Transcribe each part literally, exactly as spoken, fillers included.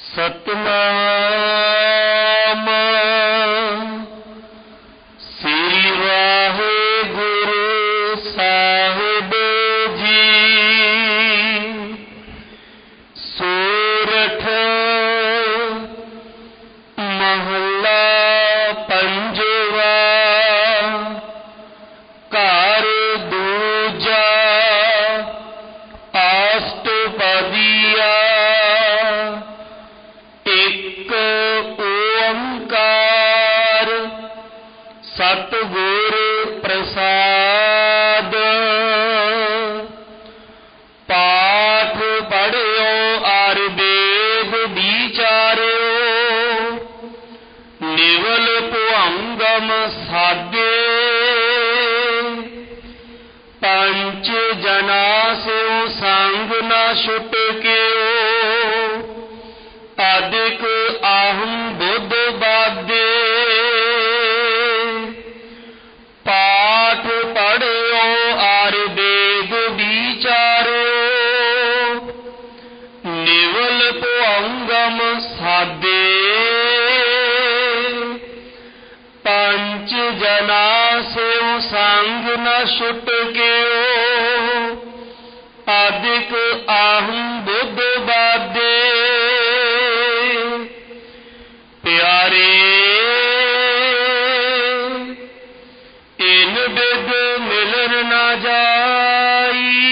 सतनाम श्री वाहिगुरु साहिब जी। सूरठ महला पंजवा घर दूजा अष्टपदिया। सतगुर प्रसाद पाठ पढ़ियो आर वेद विचारियो। निवल पुअंगम साधे पंच जना से संग न छुटके। अधिक आहम बुद्ध बादे पाठ पढ़ियो आर वेद विचारियो। निवल पुअंगम साधे पंच जना से संग न छुटके। अधिक आहम बुद्ध बादे प्यारे इन बिद मिलन न जाई।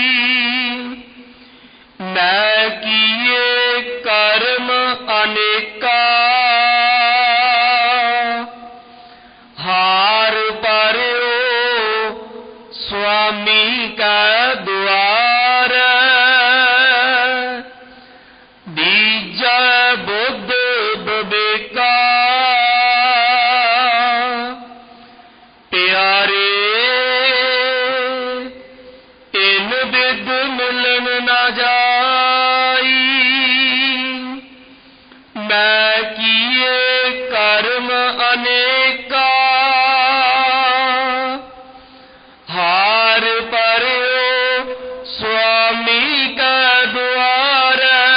मैं किए कर्म अनेका हार पारियो स्वामी का द्वार। बीजा बुद्ध विवेका प्यारे इन विद मिलन न जाई। मैं किए कर्म अनेका हार पारियो स्वामी का द्वार।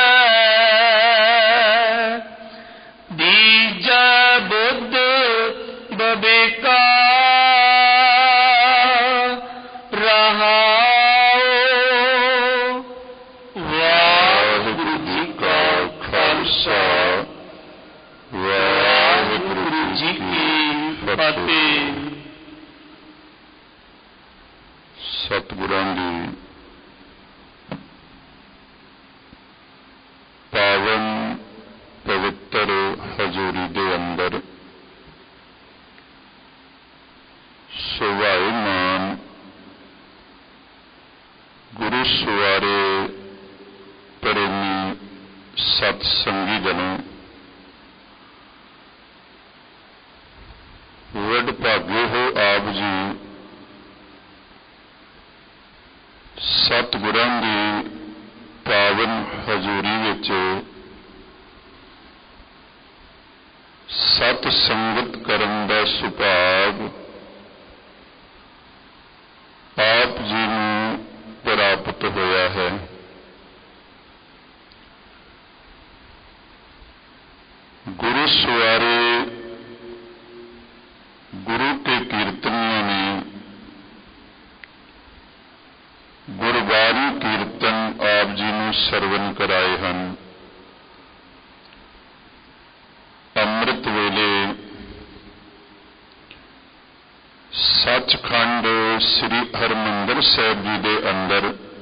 बीजा बुद्ध विवेका रहाओ। वाहिगुरु जी का खालसा वाहिगुरु जी की फतेह। सतगुरां दी पावन पवित्र हजूरी दे अंदर सुभाईमान गुरु सवारे प्रेमी सत्संगी जनों, वड भागे हो आप जी सतगुरां दी पावन हजूरी विच सत संगत करन दा सुभाग आप जी नूं प्राप्त होया है। गुरु सवारे गुरु के कीर्तनियों ने गुरबाणी कीर्तन आप जी नूं सरवण कराए हैं। अमृत वेले सचखंड श्री हरमंदिर साहिब जी दे अंदर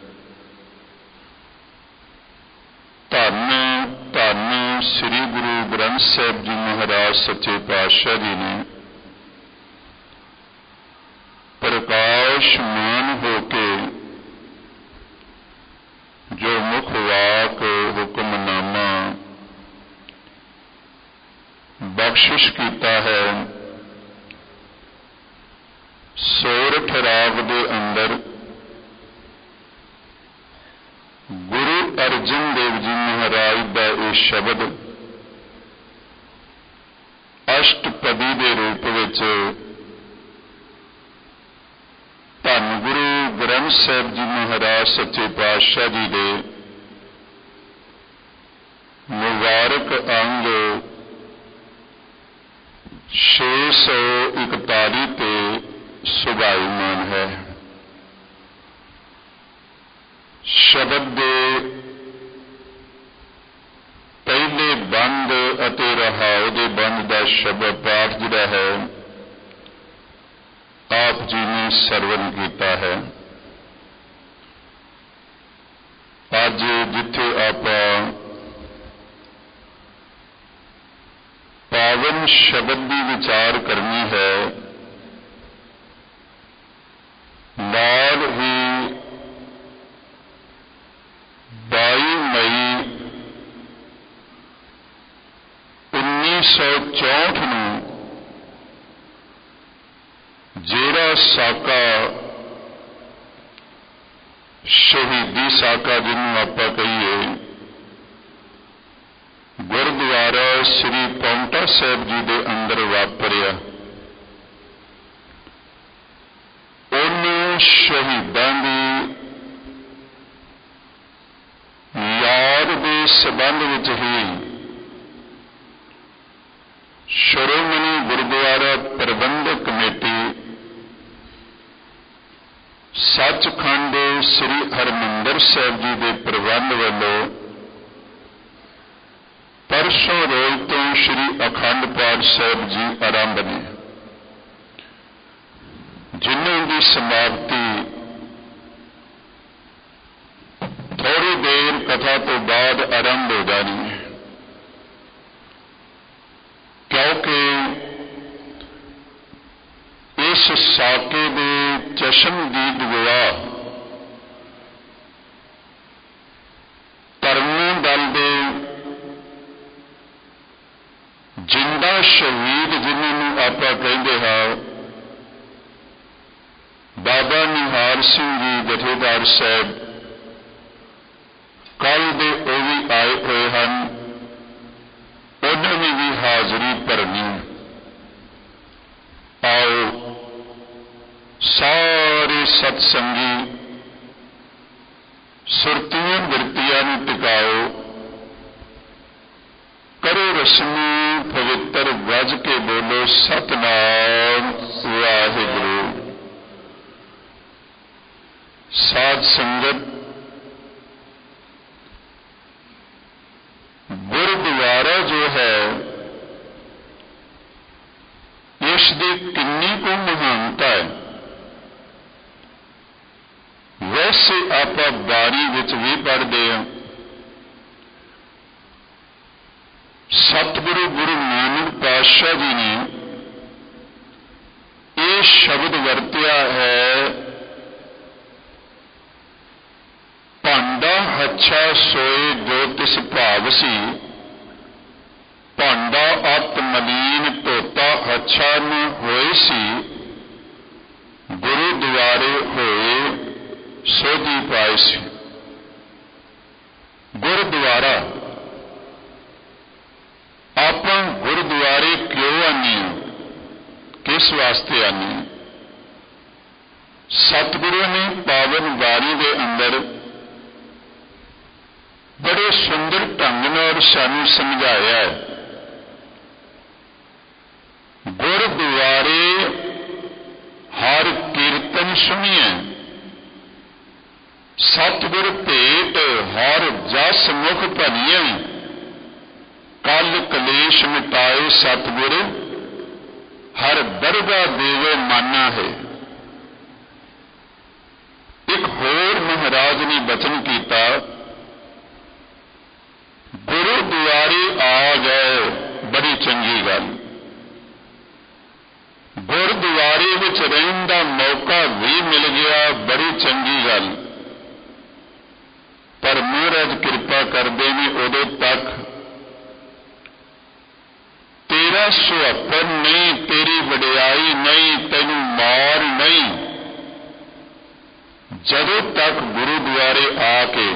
धन धन श्री गुरु ग्रंथ साहिब जी महाराज सच्चे पातशाह जी ने प्रकाशमान होके जो मुख वाक हुक्मनामा बख्शिश कीता है। सोरठ राग दे अंदर गुरु अर्जन देव जी महाराज का यह शब्द अष्टपदी के रूप विच धन गुरु ग्रंथ साहिब जी महाराज सच्चे पातशाह जी दे ਪਰਿਵਾਰਕ ਅੰਗ ਛੇ ਸੌ ਇਕਤਾਲੀ ਤੇ ਸੁਭਾਈਮਾਨ ਹੈ। ਸ਼ਬਦ ਦੇ ਪਹਿਲੇ ਬੰਦ ਅਤੇ ਰਹਾਉ ਦੇ ਬੰਦ ਦਾ ਸ਼ਬਦ ਪਾਠ ਜਿਹੜਾ ਹੈ ਆਪ ਜੀ ਨੇ ਸਰਵਨ ਕੀਤਾ ਹੈ। ਅੱਜ ਜਿੱਥੇ ਆਪਾਂ ਪਾਵਨ ਸ਼ਬਦ ਦੀ ਵਿਚਾਰ ਕਰਨੀ ਹੈ, ਨਾਲ ਹੀ ਬਾਈ ਮਈ ਉੱਨੀ ਸੌ ਚੌਂਹਠ ਨੂੰ ਜਿਹੜਾ ਸਾਕਾ ਸ਼ਹੀਦੀ ਸਾਕਾ ਜਿਹਨੂੰ ਆਪਾਂ ਕਹੀਏ, ਗੁਰਦੁਆਰਾ ਸ੍ਰੀ ਪਾਉਂਟਾ ਸਾਹਿਬ ਜੀ ਦੇ ਅੰਦਰ ਵਾਪਰਿਆ, ਉਹਨੂੰ ਸ਼ਹੀਦਾਂ ਦੀ ਯਾਦ ਦੇ ਸੰਬੰਧ ਵਿੱਚ ਹੀ ਸ਼੍ਰੋਮਣੀ ਗੁਰਦੁਆਰਾ ਪ੍ਰਬੰਧਕ ਕਮੇਟੀ ਸੱਚਖੰਡ ਸ੍ਰੀ ਹਰਿਮੰਦਰ ਸਾਹਿਬ ਜੀ ਦੇ ਪ੍ਰਬੰਧ ਵੱਲੋਂ ਪਰਸੋਂ ਰੋਜ਼ ਤੋਂ ਸ੍ਰੀ ਅਖੰਡ ਪਾਠ ਸਾਹਿਬ ਜੀ ਆਰੰਭ ਨੇ, ਜਿਨ੍ਹਾਂ ਦੀ ਸਮਾਪਤੀ ਥੋੜੀ ਦੇਰ ਕਥਾ ਤੋਂ ਬਾਅਦ ਆਰੰਭ ਹੋ ਜਾਣੀ ਹੈ, ਕਿਉਂਕਿ ਇਸ ਸਾਕੇ ਦੇ ਚਸ਼ਮਦੀਦ ਗਵਾਹ ਧਰਮੀ ਦਲ ਦੇ ਜਿੰਦਾ ਸ਼ਹੀਦ ਜਿਹਨਾਂ ਨੂੰ ਆਪਾਂ ਕਹਿੰਦੇ ਹਾਂ ਬਾਬਾ ਨਿਹਾਲ ਸਿੰਘ ਜੀ ਜਥੇਦਾਰ ਸਾਹਿਬ, ਕੱਲ੍ਹ ਦੇ ਉਹ ਵੀ ਆਏ ਹੋਏ ਹਨ, ਉਹਨਾਂ ਨੇ ਵੀ ਹਾਜ਼ਰੀ ਭਰਨੀ। ਆਓ ਸਾਰੇ ਸਤਸੰਗੀ ਸੁਰਤੀਆਂ ਬਿਰਤੀਆਂ ਨੂੰ ਟਿਕਾਓ, ਕਰੋ ਰਸਮੀ ਪਵਿੱਤਰ ਗੱਜ ਕੇ ਬੋਲੋ ਸਤਿਨਾਮ ਵਾਹਿਗੁਰੂ। ਸਾਧ ਸੰਗਤ, ਗੁਰਦੁਆਰਾ ਜੋ ਹੈ ਇਸ ਦੀ ਕਿੰਨੀ ਕੁ ਮਹਾਨਤਾ ਹੈ। ਵੈਸੇ ਆਪਾਂ ਬਾਣੀ ਵਿੱਚ ਵੀ ਪੜ੍ਹਦੇ ਹਾਂ, ਸਤਿਗੁਰੂ ਗੁਰੂ ਨਾਨਕ ਪਾਤਸ਼ਾਹ ਜੀ ਨੇ ਇਹ ਸ਼ਬਦ ਵਰਤਿਆ ਹੈ, ਭਾਂਡਾ ਹੱਛਾ ਸੋਏ ਜੋ ਤਿਸ ਭਾਵ ਸੀ, ਭਾਂਡਾ ਅਤ ਮਲੀਨ ਧੋਤਾ ਹੱਛਾ ਨ ਹੋਏ ਸੀ, ਗੁਰੂ ਦੁਆਰੇ ਹੋਏ ਸੋਧੀ ਪਾਏ ਸੀ। ਗੁਰਦੁਆਰਾ ਆਪਾਂ ਗੁਰਦੁਆਰੇ ਕਿਉਂ ਆਉਂਦੇ ਹਾਂ, ਕਿਸ ਵਾਸਤੇ ਆਉਂਦੇ ਹਾਂ? ਸਤਿਗੁਰੂ ਨੇ ਪਾਵਨ ਬਾਣੀ ਦੇ ਅੰਦਰ ਬੜੇ ਸੁੰਦਰ ਢੰਗ ਨਾਲ ਸਾਨੂੰ ਸਮਝਾਇਆ ਹੈ। ਗੁਰਦੁਆਰੇ ਹਰ ਕੀਰਤਨ ਸੁਣੀਏ, ਸਤਿਗੁਰ ਭੇਟ ਹਰ ਜਸ ਮੁਖ ਭਨੀਏ, ਕਲ ਕਲੇਸ਼ ਮਿਟਾਏ ਸਤਿਗੁਰ ਹਰ ਦਰਗਾ ਦੇਵੇ ਮਾਨਾ ਹੈ। ਇੱਕ ਹੋਰ ਮਹਾਰਾਜ ਨੇ ਬਚਨ ਕੀਤਾ, ਗੁਰਦੁਆਰੇ ਆ ਗਏ ਬੜੀ ਚੰਗੀ ਗੱਲ, ਗੁਰਦੁਆਰੇ ਵਿੱਚ ਰਹਿਣ ਦਾ ਮੌਕਾ ਵੀ ਮਿਲ ਗਿਆ ਬੜੀ ਚੰਗੀ ਗੱਲ, ਪਰ ਮਹਾਰਾਜ ਕਿਰਪਾ ਕਰਦੇ ਨੇ ਉਦੋਂ ਤੱਕ ਤੇਰਾ ਸੁਹੱਪਣ ਨਹੀਂ, ਤੇਰੀ ਵਡਿਆਈ ਨਹੀਂ, ਤੈਨੂੰ ਮਾਰ ਨਹੀਂ, ਜਦੋਂ ਤੱਕ ਗੁਰਦੁਆਰੇ ਆ ਕੇ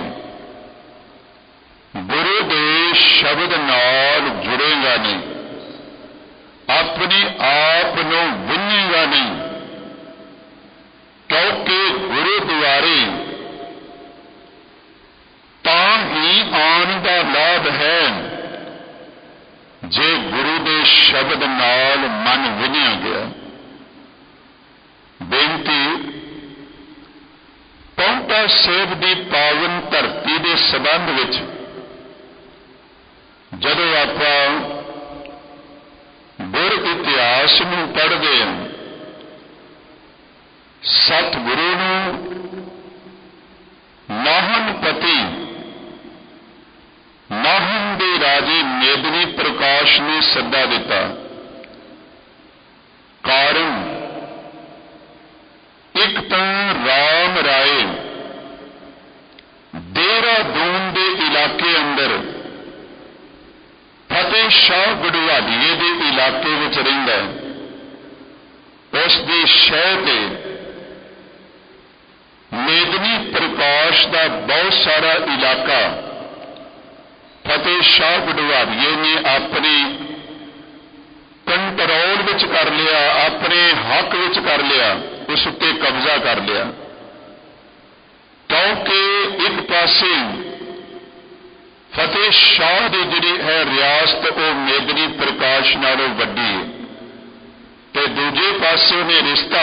ਗੁਰੂ ਦੇ ਸ਼ਬਦ ਨਾਲ ਜੁੜੇਗਾ ਨਹੀਂ, ਆਪਣੇ ਆਪ ਨੂੰ ਵਿੰਨੇਗਾ ਨਹੀਂ, ਕਿਉਂਕਿ ਗੁਰਦੁਆਰੇ ਤਾਂ ਹੀ ਆਉਣ ਦਾ ਲਾਭ ਹੈ शब्द नाल मन विन्या गया। बेनती पाउंटा साहिब की पावन धरती के संबंध विच जदों आपां गुर इतिहास नूं पढ़दे हां, सतगुरु नूं नाहनपति नाहन दे राजे मेदनी प्रकाश ने सद्दा दिता। कारण एक तां राम राय देहरादून दे इलाके अंदर फतेह शाह गढ़वालिए दे इलाके विच रहिंदा है। उस दी शह ते मेदनी प्रकाश का बहुत सारा इलाका फतेह शाह गढ़वालिए ने अपने कंट्रोल विच कर लिया, अपने हक विच कर लिया, उस उत्ते कब्जा कर लिया। क्योंकि एक पासे फतेह शाह की जिहड़ी है रियासत वो मेदनी प्रकाश नालों वड्डी है, ते दूजे पासे ने रिश्ता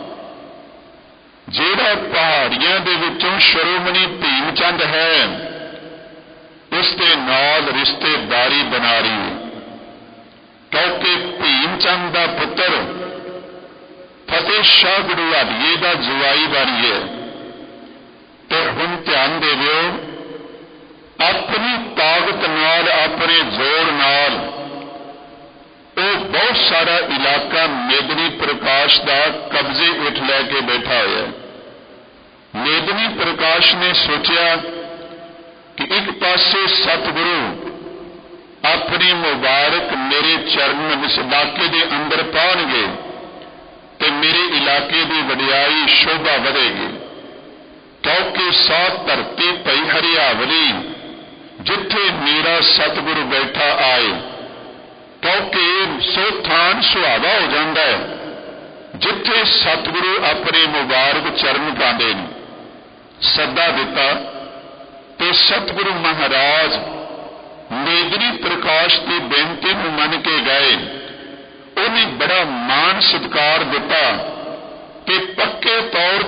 जिहड़ा पहाड़ियां दे विचों शिरोमणी भीमचंद है उसके नाल रिश्तेदारी बना रही है। क्योंकि भीमचंद का पुत्र फतेह शाह गढ़वालिए का जवाई बारी है। तो हुण ध्यान देवो, अपनी ताकत नाल अपने जोर नाल वो बहुत सारा इलाका मेदनी प्रकाश का कब्जे उठ लैके बैठा हुआ है। मेदनी प्रकाश ने सोचा कि एक पासे सतगुरु अपनी मुबारक मेरे चरण इस इलाके के अंदर पाउणगे तो मेरे इलाके की वडियाई शोभा बढ़ेगी। क्योंकि सौ धरती पई हरियावली जिथे मेरा सतगुरु बैठा आए, क्योंकि सो थान सुहावा हो जाता है जिथे सतगुरु अपने मुबारक चरण पाते हैं। सदा दिता तो सतगुरु महाराज मेदनी प्रकाश की बेनती को मन के गए। उन्हें बड़ा मान सत्कार दिता कि पक्के तौर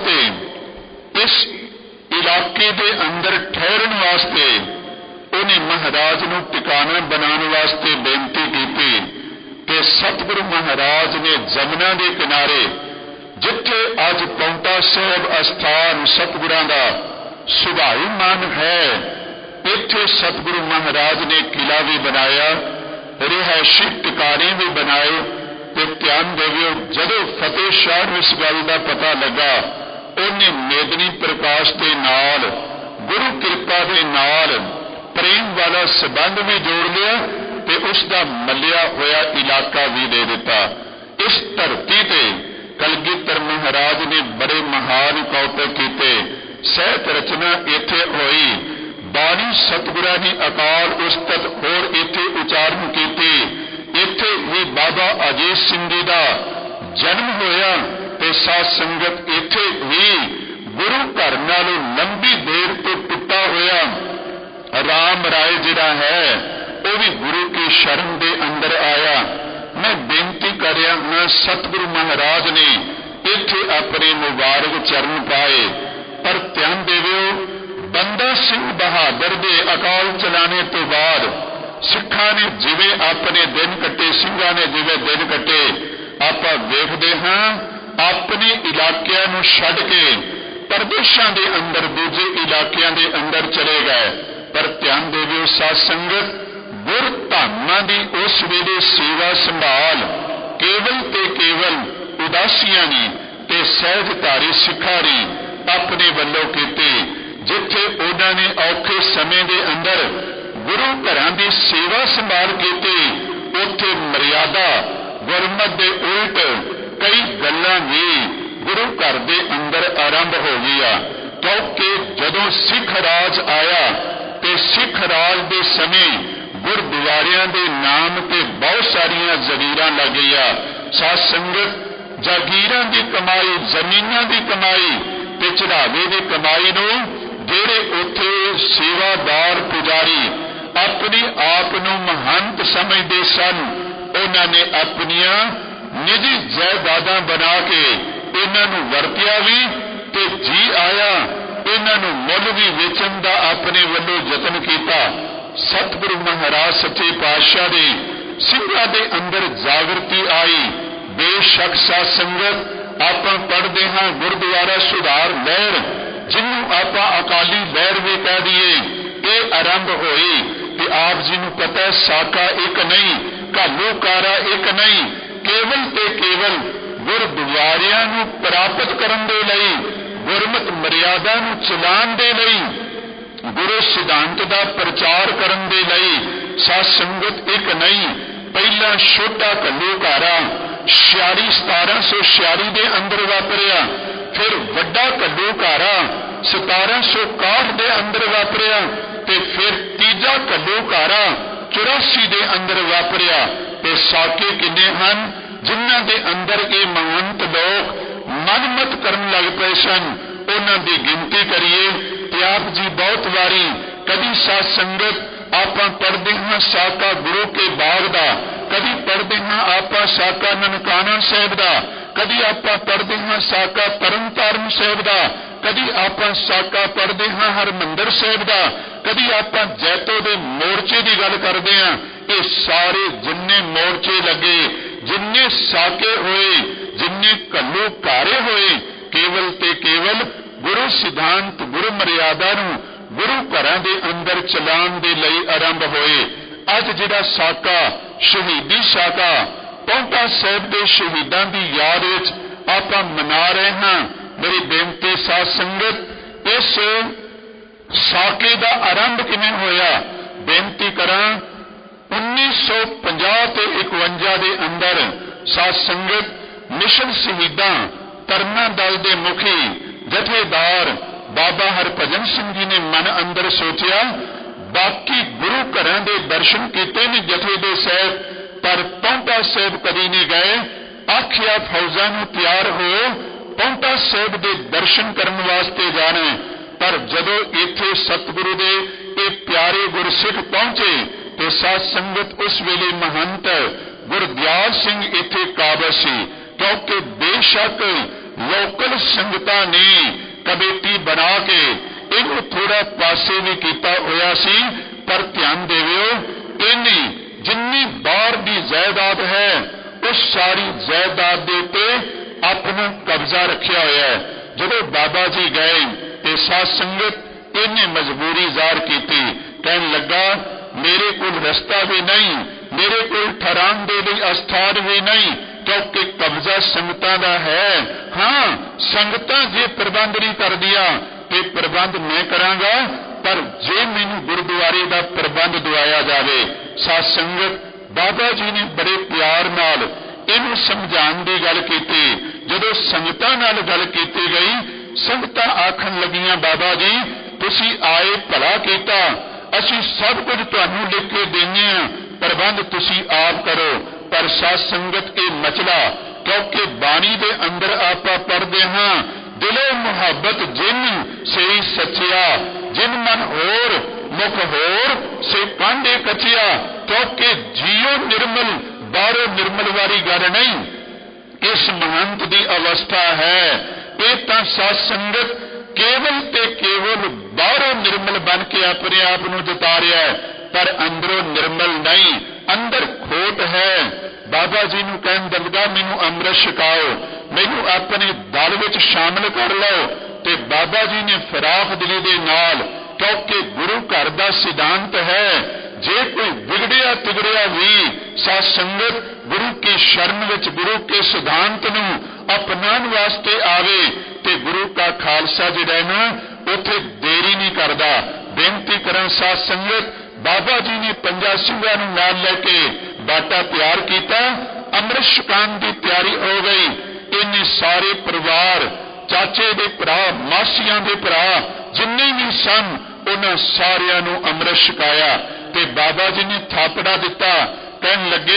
पर इस इलाके के अंदर ठहरन वास्ते उन्हें महाराज को टिकाना बनाने वास्ते बेनती की कि सतगुरु महाराज ने जमुना के किनारे जिथे अज पाउंटा साहिब अस्थान सतगुरां दा सुभाई मान है, इत्थे सतगुरु महाराज ने किला भी बनाया, रिहायशी टिकाने भी बनाए। तो ध्यान देवियो, जदों फतेह शाह इस गल का पता लगा उन्हें मेदनी प्रकाश के नाल गुरु कृपा के नाल प्रेम वाला संबंध भी जोड़ लिया ते उसका मलिया होया इलाका भी दे दिता। इस धरती पे कलगीधर महाराज ने बड़े महान कौतक किए। सहत रचना इत्थे होई, बाणी सतगुरां ने अकाल उस्तत होर इत्थे उचारण कीते। इत्थे ही बाबा अजीत सिंह जी का जन्म होया ते साध संगत इत्थे ही गुरु घर नालों लंबी देर तो टुटा होया राम राय जिहड़ा है वह भी गुरु की शरण के अंदर आया। मैं बेनती कर रहा हाँ, सतगुरु महाराज ने इत्थे अपने मुबारक चरण पाए। पर ध्यान देवियो, बंदा सिंह बहादुर के अकाल चलाने तो बाद सिखा ने जिवें अपने दिन कटे, सिंघां ने जिवें दिन कटे, आप देखते हाँ अपने इलाकिਆਂ ਨੂੰ ਛੱਡ के प्रदेशों के अंदर दूजे इलाकों के अंदर चले गए। पर ध्यान देवियो साध संगत, गुर धामां की उस वेले सेवा संभाल केवल ते केवल उदासियां ने ते सहजधारी सिखा ने अपने वल्लों कीते। जिथे उन्होंने औखे समय के अंदर गुरु घरां की सेवा संभाल कीती, उत्थे मर्यादा गुरमत के उल्ट कई गल्लां भी गुरु घर के अंदर आरंभ हो गई। क्योंकि जदों सिख राज आया तो सिख राज के समय गुरुद्वारियां के नाम ते बहुत सारिया जगीरां लग गई। साध संगत, जागीरां की कमाई, जमीनां की कमाई ते चढ़ावे की कमाई नूं जेड़े उत्थे सेवादार पुजारी अपने आप नूं महंत समझते सन, उन्हां ने अपनियां निजी जायदादां बना के इन्हां नूं वरतिया भी ते जी आया इन्हां नूं मुल भी वेचण दा अपने वल्लों यतन कीता। सतगुरु महाराज सच्चे पातशाह दे ਸਿੰਘਾਂ ਦੇ अंदर जागृति आई। बेशक साध संगत आपां पढ़दे हां गुरुद्वारा सुधार लहर, जिन्हों आपां अकाली लहर भी कह दईए, ये आरंभ होई ते आप जी नूं पता है साका एक नहीं, घालूकारा एक नहीं, केवल ते केवल गुरुद्वारियां नूं प्राप्त करन दे लई, गुरमत मर्यादा नूं चलाउण दे लई, गुरु सिद्धांत का प्रचार करन दे लई साध संगत एक नहीं। पहला छोटा घल्लूकारा छियाली सतारा सौ छियाली के अंदर वापरिया, फिर वड्डा घल्लूकारा सतारा सौ इकाहठ के अंदर वापरिया, ते फिर तीजा घल्लूकारा चौरासी के अंदर वापरिया। ते साके किन्ने हन जिन्हां दे अंदर ये महंत लोग मनमत करन लग पे सन, उन्हां दी गिनती करिए ते आप जी बहुत वारी कभी साध संगत आपां पढ़दे हां साका गुरु के बाग दा, कभी पढ़दे हां आपां साका ननकाना साहिब दा, कभी आपां पढ़दे हां साका तरनताਰਨ साहिब दा, कभी आपां साका पढ़दे हां हरमंदर साहिब दा, कभी आपां जैतो दे मोर्चे की गल करदे हां। ये सारे जिन्ने मोर्चे लगे, जिन्ने साके होए, जिन्ने घल्लू कारे होए, केवल ते केवल गुरु सिद्धांत गुरु मर्यादा नूं गुरु घरां दे अंदर चलाउण दे लई आरंभ होए। अज जिहड़ा साका शहीदी साका पौंटा साहिब दे शहीदां दी याद विच आपां मना रहे हां। मेरी बेनती साध संगत इस साके दा आरंभ किवें होया, बेनती करां उन्नीस सौ पचास ते इकवंजा दे अंदर साध संगत मिशन शहीदां तरना दल दे मुखी जथेदार बाबा हरभजन सिंह जी ने मन अंदर सोचिया, बाकी गुरु घरां दे दर्शन कीते ने जथे दे साहब, पर पौंटा साहिब कदी नहीं गए। आखिया फौजां नूं तैयार हो पौंटा साहिब दे दर्शन करन वास्ते जाना, पर जदों इत्थे सतगुरु दे ये प्यारे गुरसिख पहुंचे तो साध संगत उस वेले महंत गुरदयाल सिंह इत्थे काबज सी, क्योंकि बेशक लोकल संगतां ने कमेटी बना के इनू थोड़ा पासे भी किया होया सी, पर ध्यान देवियो इन्नी जिन्नी बाहर की जायदाद है उस सारी जायदाद दे ते अपना कब्जा रखिया होया है। जदों बाबा जी गए तो साध संगत इन्हें मजबूरी ज़ाहिर की, कहन लगा मेरे कोल रस्ता भी नहीं, मेरे कोल ठहरान दे लई अस्थान भी नहीं, क्योंकि कब्जा संगतां दा है। हाँ संगतां जे प्रबंध नहीं कर दिया तो प्रबंध मैं करांगा, पर जे मैनू गुरुद्वारे का प्रबंध दवाया जाए। साध संगत बाबा जी ने बड़े प्यार नाल इनू समझाने की गल की। जदों संगतां नाल गल की गई, संगतां आखन लगियां बाबा जी तुसी आए भला कीता, असीं सब कुछ तुहानू लिख के देने आ, प्रबंध तुसी आप करो। पर साध संगत के मचला, क्योंकि बाणी दे अंदर आपां पढ़दे हां, दिलों मुहब्बत जिन से सचिया, जिन मन होर मुख होर से कांडे कचिया, क्योंकि जियो निर्मल बाहरों निर्मल वाली गल नहीं, इस महंत की अवस्था है। ये तां साध संगत केवल ते केवल बाहरों निर्मल बन के अपने आप नूं जता रहा है, पर अंदरों निर्मल नहीं, अंदर खोट है। बाबा जी नूं कहन दलगा मैनू अमृत छकाओ, मैनू अपने दल विच शामिल कर लो। ते बाबा जी ने फराख दिली दे नाल, क्योंकि गुरु घर का सिद्धांत है जे कोई बिगड़िया तिगड़िया भी साध संगत गुरु की शरण विच गुरु के सिद्धांत नूं अपनाने वास्ते आवे ते गुरु का खालसा जिहड़ा ना उथे देरी नहीं करता। बेनती करा साध संगत बाबा जी ने पंजा सिंघां नूं नाल लैके बाटा तैयार किया, अमृत छकाण की तैयारी हो गई। इन्हें सारे परिवार चाचे दे भरा मासियां दे भरा जिन्ने भी सन उन्हां सारियां नूं अमृत छकाया ते बाबा जी ने थापड़ा दिता, कहन लगे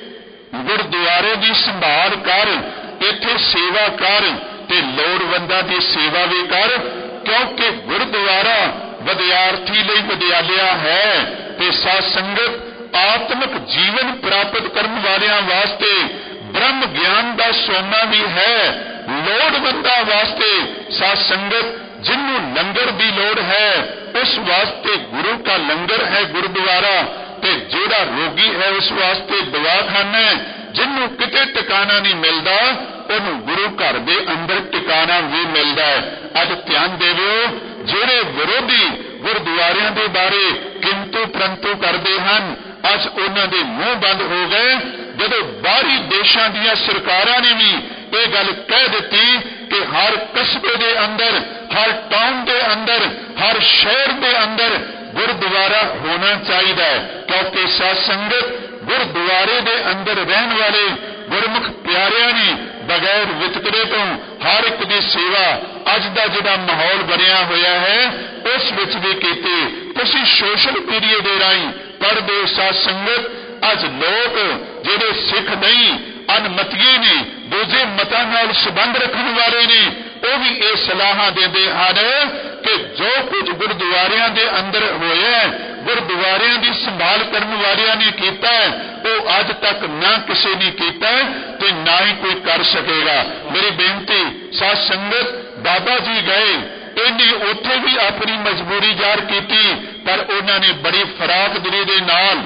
गुरुद्वारे की संभाल कर, इत्थे सेवा कर ते लोड़वंदां दी सेवा भी कर, क्योंकि गुरुद्वारा विद्यार्थी लई विद्यालय है। ते साध संगत आत्मिक जीवन प्राप्त करने वालियां वास्ते ब्रह्म ज्ञान का सोना भी है। लोड़वंदा वास्ते साध संगत जिन्हों लंगर की लोड़ है उस वास्ते गुरु का लंगर है गुरुद्वारा, ते जेड़ा रोगी है उस वास्ते दवाखाना है। जिन्हों किते टिकाना नहीं मिलता उन्होंने गुरु घर के अंदर टिकाना भी मिलता है। अज ध्यान देवो, जेड़े विरोधी गुरुद्वारियां दे बारे किंतु परंतु करते हैं अज उन्हां दे मुंह बंद हो गए। जदों बाहरी देशां दीयां सरकारां ने भी ये गल कह दी कि हर कस्बे दे अंदर, हर टाउन दे अंदर, हर शहर दे अंदर गुरुद्वारा होना चाहिए, क्योंकि साध संगत गुरुद्वारे दे अंदर रहने वाले गुरमुख प्यारियां ने बगैर वितकरे तो हर एक की सेवा अज का जिहड़ा माहौल बनया होया है उस विच भी कीती। तुसीं सोशल मीडिया दे राही पढ़दे साध संगत अज लोग जिहड़े सिख नहीं अनमतिये ने, दूजे मतां नाल संबंध रखने वाले ने, वो भी ये सलाह देते हैं कि जो कुछ गुरुद्वारियां दे अंदर होया गुरुद्वारियां की संभाल करने वालियां ने कीता है वो अज तक ना किसी ने कीता ते ना ही कोई कर सकेगा। मेरी बेनती साध संगत, बाबा जी गए इन्हें उत्थे भी अपनी मजबूरी जाहिर की, पर उन्होंने बड़ी फराक दिली दे नाल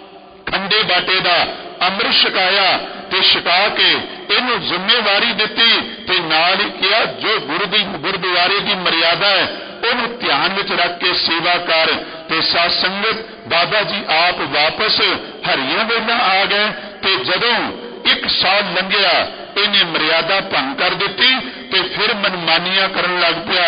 खंडे बाटे का अमृत छकाया ते छका के इनू जिम्मेवारी दी ते नाल ही किया जो गुरु दी गुरुद्वारे की मर्यादा है उन्होंने ध्यान में रख के सेवा कर। ते साध संगत बाबा जी आप वापस हरिया वेला आ गए ते जदों एक साल लंघिया इन्हें मर्यादा भंग कर दी ते फिर मनमानियां करन लग पिया।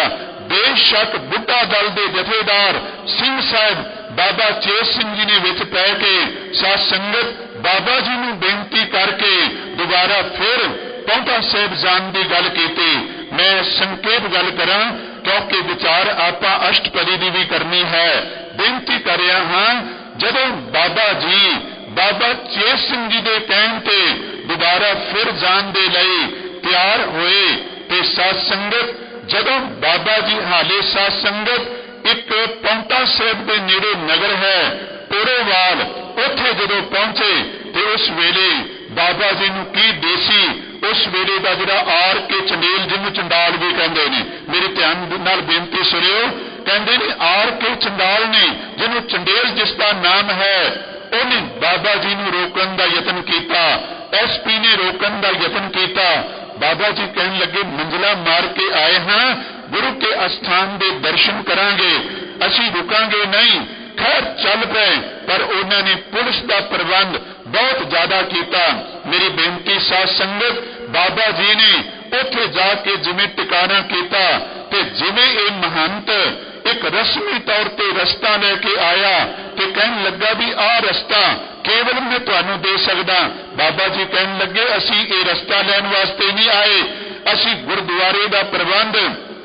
बेशक बुढ़ा दल के जथेदार सिंह साहब बाबा चेत सिंह जी ने विच पै के साध संगत बाबा जी नूं बेनती करके दोबारा फिर पौंटा साहिब जान की गल की। मैं संकेत गल करा क्योंकि विचार आपा अष्टपदी की भी करनी है। बेनती कर रहा हाँ, जदों बाबा जी बाबा चेत सिंह जी के कहण ते दोबारा फिर जान दे लई तैयार होए ते साध संगत जदों बाबा जी हाले साध संगत एक पौंटा साहिब के नेड़े नगर है ओरोवाल, उत्थे जदों पहुंचे तो उस वेले बाबा जी नूं की देसी उस वेले का जिहड़ा आर के चंडेल जिन्हों चंडाल भी कहते हैं, मेरे ध्यान नाल बेनती सुनियो, कहते ने आर के चंडाल ने जिन्हों चंडेल जिसका नाम है उन्हें बाबा जी नूं रोकण का यतन किया, एस पी ने रोकण का यतन किया। बाबा जी कहन लगे मंजिला मार के आए हाँ, गुरु के अस्थान के दर्शन करांगे, असीं रुकांगे नहीं। खैर चल पे, पर उन्होंने पुलिस का प्रबंध बहुत ज्यादा किया। मेरी बेनती साध संगत बाबा जी ने उत्थे जाके जिवें टिकाना किया ते जिवें ये महंत एक रस्मी तौर पर रस्ता लेके आया ते कहन लगा भी आ रस्ता केवल मैं तुहानूं दे सकदा। बाबा जी कहन लगे असीं ये रस्ता लैण वास्ते नहीं आए, असीं गुरुद्वारे का प्रबंध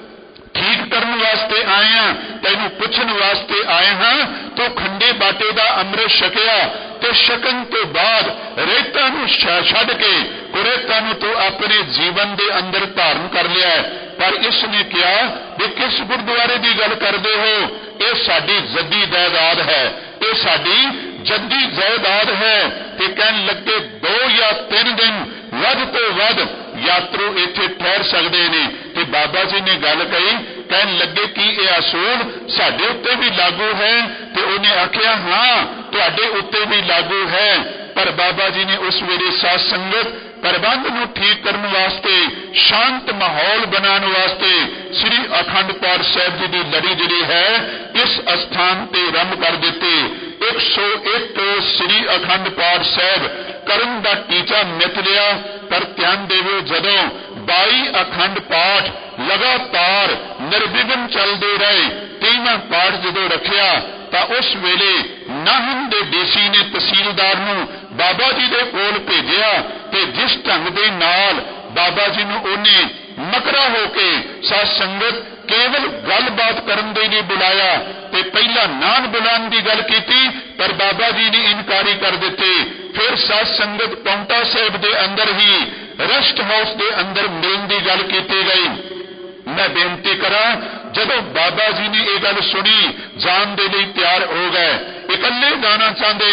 ठीक करने वास्ते आए हैं, तेनू पुछण वास्ते आए हैं। तो खंडे बाटे का अमृत छकिया ते छकन तो बाद रेता नूं छड्ड के कुरेता नूं तो अपने जीवन के अंदर धारण कर लिया। पर इसने कहा भी किस गुरुद्वारे की गल करते हो, ये साडी जद्दी जायदाद है, ये साडी जद्दी जायदाद है। ते कहन लगे दो या तीन दिन वध तो वध यात्रू इत्थे ठहर सकते हैं। ते बाबा जी ने गल कही, कहन लगे कि यह असूल साडे उत्ते भी लागू है? ते उन्हें आख्या हाँ तुहाडे उत्ते भी लागू है। पर बाबा जी ने उस वेले साध संगत प्रबंध नूं ठीक करने वास्ते, शांत माहौल बनाने वास्ते श्री अखंड पाठ साहिब जी की लड़ी जिहड़ी है इस अस्थान ते आरंभ कर दिते। एक सौ एक श्री अखंड पाठ साहिब करन का टीचा मित लिया। पर ध्यान देवो जदों बाई अखंड पाठ लगातार निर्विघ्न चलते रहे, तेईवां पाठ जदों रखिया तो उस वेले नाहन दे डीसी ने तहसीलदार नूं बाबा जी दे कोल भेजिया ते जिस ढंग दे नाल बाबा जी नूं उन्हें मकरा होके साध संगत केवल गलबात करन दे लिए बुलाया ते पहला नान बुलाने की गल की, पर बाबा जी ने इनकारी कर दिते। फिर साध संगत पौंटा साहिब के अंदर ही रेस्ट हाउस के अंदर मिलने की गल की गई। मैं बेनती करा जदों बाबा जी ने यह गल सुनी जान दे लिए तैयार हो गए, इकल्ले जाना चाहते ने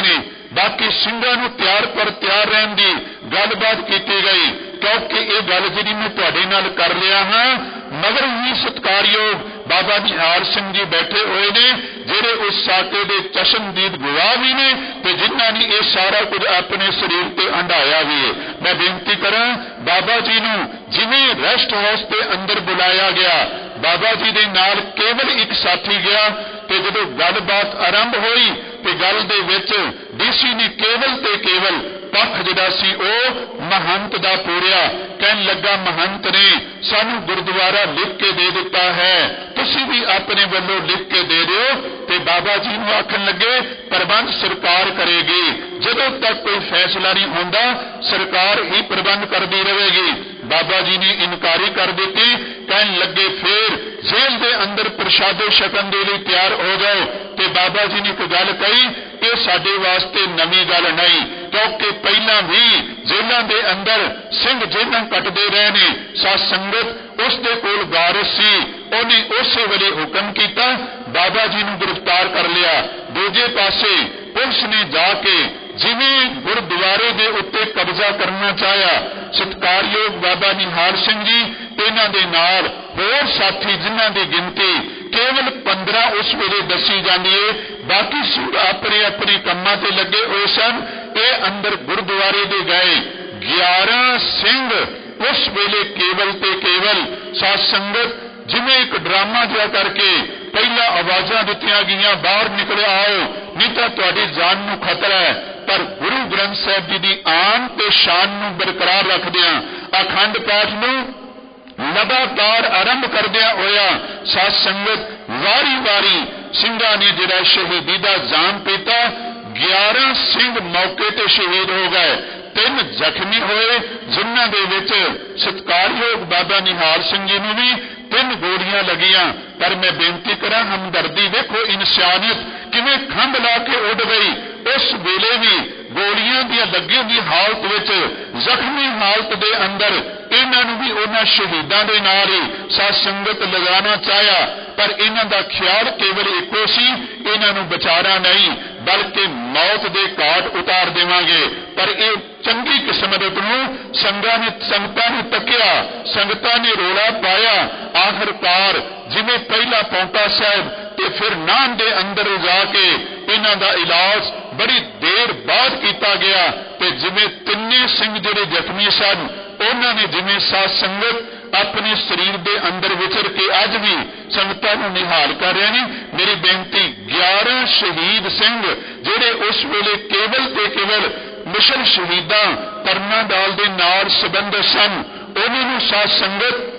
बाकी ਸਿੰਘਾਂ ਨੂੰ ਤਿਆਰ पर ਤਿਆਰ रहन की गलबात की गई, क्योंकि ये गल जी मैं तुहाडे नाल कर लिया हाँ। मगर ही सत्कारयोग बाबा निहाल सिंह जी बैठे हुए ने, जेड़े उस साके दे चश्मदीद गवाह भी ने ते जिन्हां ने यह सारा कुछ अपने शरीर ते हंडाया भी है। मैं बेनती करा बाबा जी नूं जिवें रेस्ट हाउस के अंदर बुलाया गया, बाबा जी दे नाल केवल एक साथी गया ते जदों गलबात आरंभ हुई ते गल दे विच डीसी ने केवल ते केवल पक्ष जिहड़ा सी ओह महंत दा पूरिया। कहन लगा महंत ने सानू गुरुद्वारा लिख के दे दिता है, तुसी भी अपने वल्लों लिख के दे दिओ। ते बाबा जी नूं आखन लगे प्रबंध सरकार करेगी, जदों तक कोई फैसला नहीं होंदा सरकार ही प्रबंध करती रहेगी। बाबा जी ने इनकारी कर दी। कहन लगे फिर जेल के अंदर प्रशादे छकन दे लई तैयार हो जाओ। ते बाबा जी ने एक गल कही, ये साडे वास्ते नवी गल नहीं, क्योंकि पहला भी जेलों के अंदर सिंह जेलों कटते रहे ने। सत संगत उसके कोल वारिस सी, उन्हें उस वेले हुक्म किया, बाबा जी नूं गिरफ्तार कर लिया। दूजे पासे पुलिस ने जाके जिवें गुरुद्वारे के उत्ते कब्जा करना चाहा, सत्कारयोग बाबा निहाल सिंह जी इन्हां दे नाल होर साथी जिन्हां दी गिनती केवल पंद्रह उस वेले दसी जाती है, बाकी सिंह अपने अपने कामां ते लगे हुए सन। ये अंदर गुरुद्वारे दे गए ग्यारह सिंह उस वेले केवल ते केवल साध संगत जिवें एक ड्रामा जिहा करके पहला आवाज़ां दित्तियां गईयां, बाहर निकले आओ नहीं तो तुहाडी जान नूं खतरा है। पर गुरु ग्रंथ साहिब जी की आन ते शान नूं बरकरार रखदियां अखंड पाठ नूं लगातार आरंभ करदिया होया साध संगत वारी वारी सिंघां ने जिहड़ा शहीदी दा जाम पीता। ग्यारह सिंह मौके ते शहीद हो गए, तीन जख्मी होए, जिन्हां दे विच सत्कारयोग बाबा निहाल सिंह जी नूं भी तीन गोलियां लगियां। पर मैं बेनती करा हमदर्दी देखो इंसानियत किवें खंभ ला के उड़ गई। उस वेले भी गोलियां दी लगी दी हालत विच जख्मी हालत दे अंदर इन्हां नूं भी उन्हां शहीदां दे नाल ही साध संगत लगाना चाहा, पर इन्हां दा ख्याल केवल इको सी, इन्हां नूं बचाना नहीं बल्कि मौत दे घाट उतार देवांगे। पर यह चंगी किस्मत नूं संगां ने संगतां ने तकिया, संगतां ने रोला पाया। आखिरकार जिवें पहला पौंटा साहब ते फिर नान दे अंदर जाके इन्हां दा इलाज बड़ी देर बाद किया गया, ते जिवें तिन्ने सिंह जिहड़े जख्मी सन उन्हां ने जिवें साध संगत अपने शरीर के अंदर विचर के अज भी संगतां नूं निहाल कर रहे हैं। मेरी बेनती ग्यारह शहीद सिंह जिहड़े उस वेले केवल ते केवल मिशन शहीदां तरना दाल दे नाल संबंध सन, उन्हां नूं साध संगत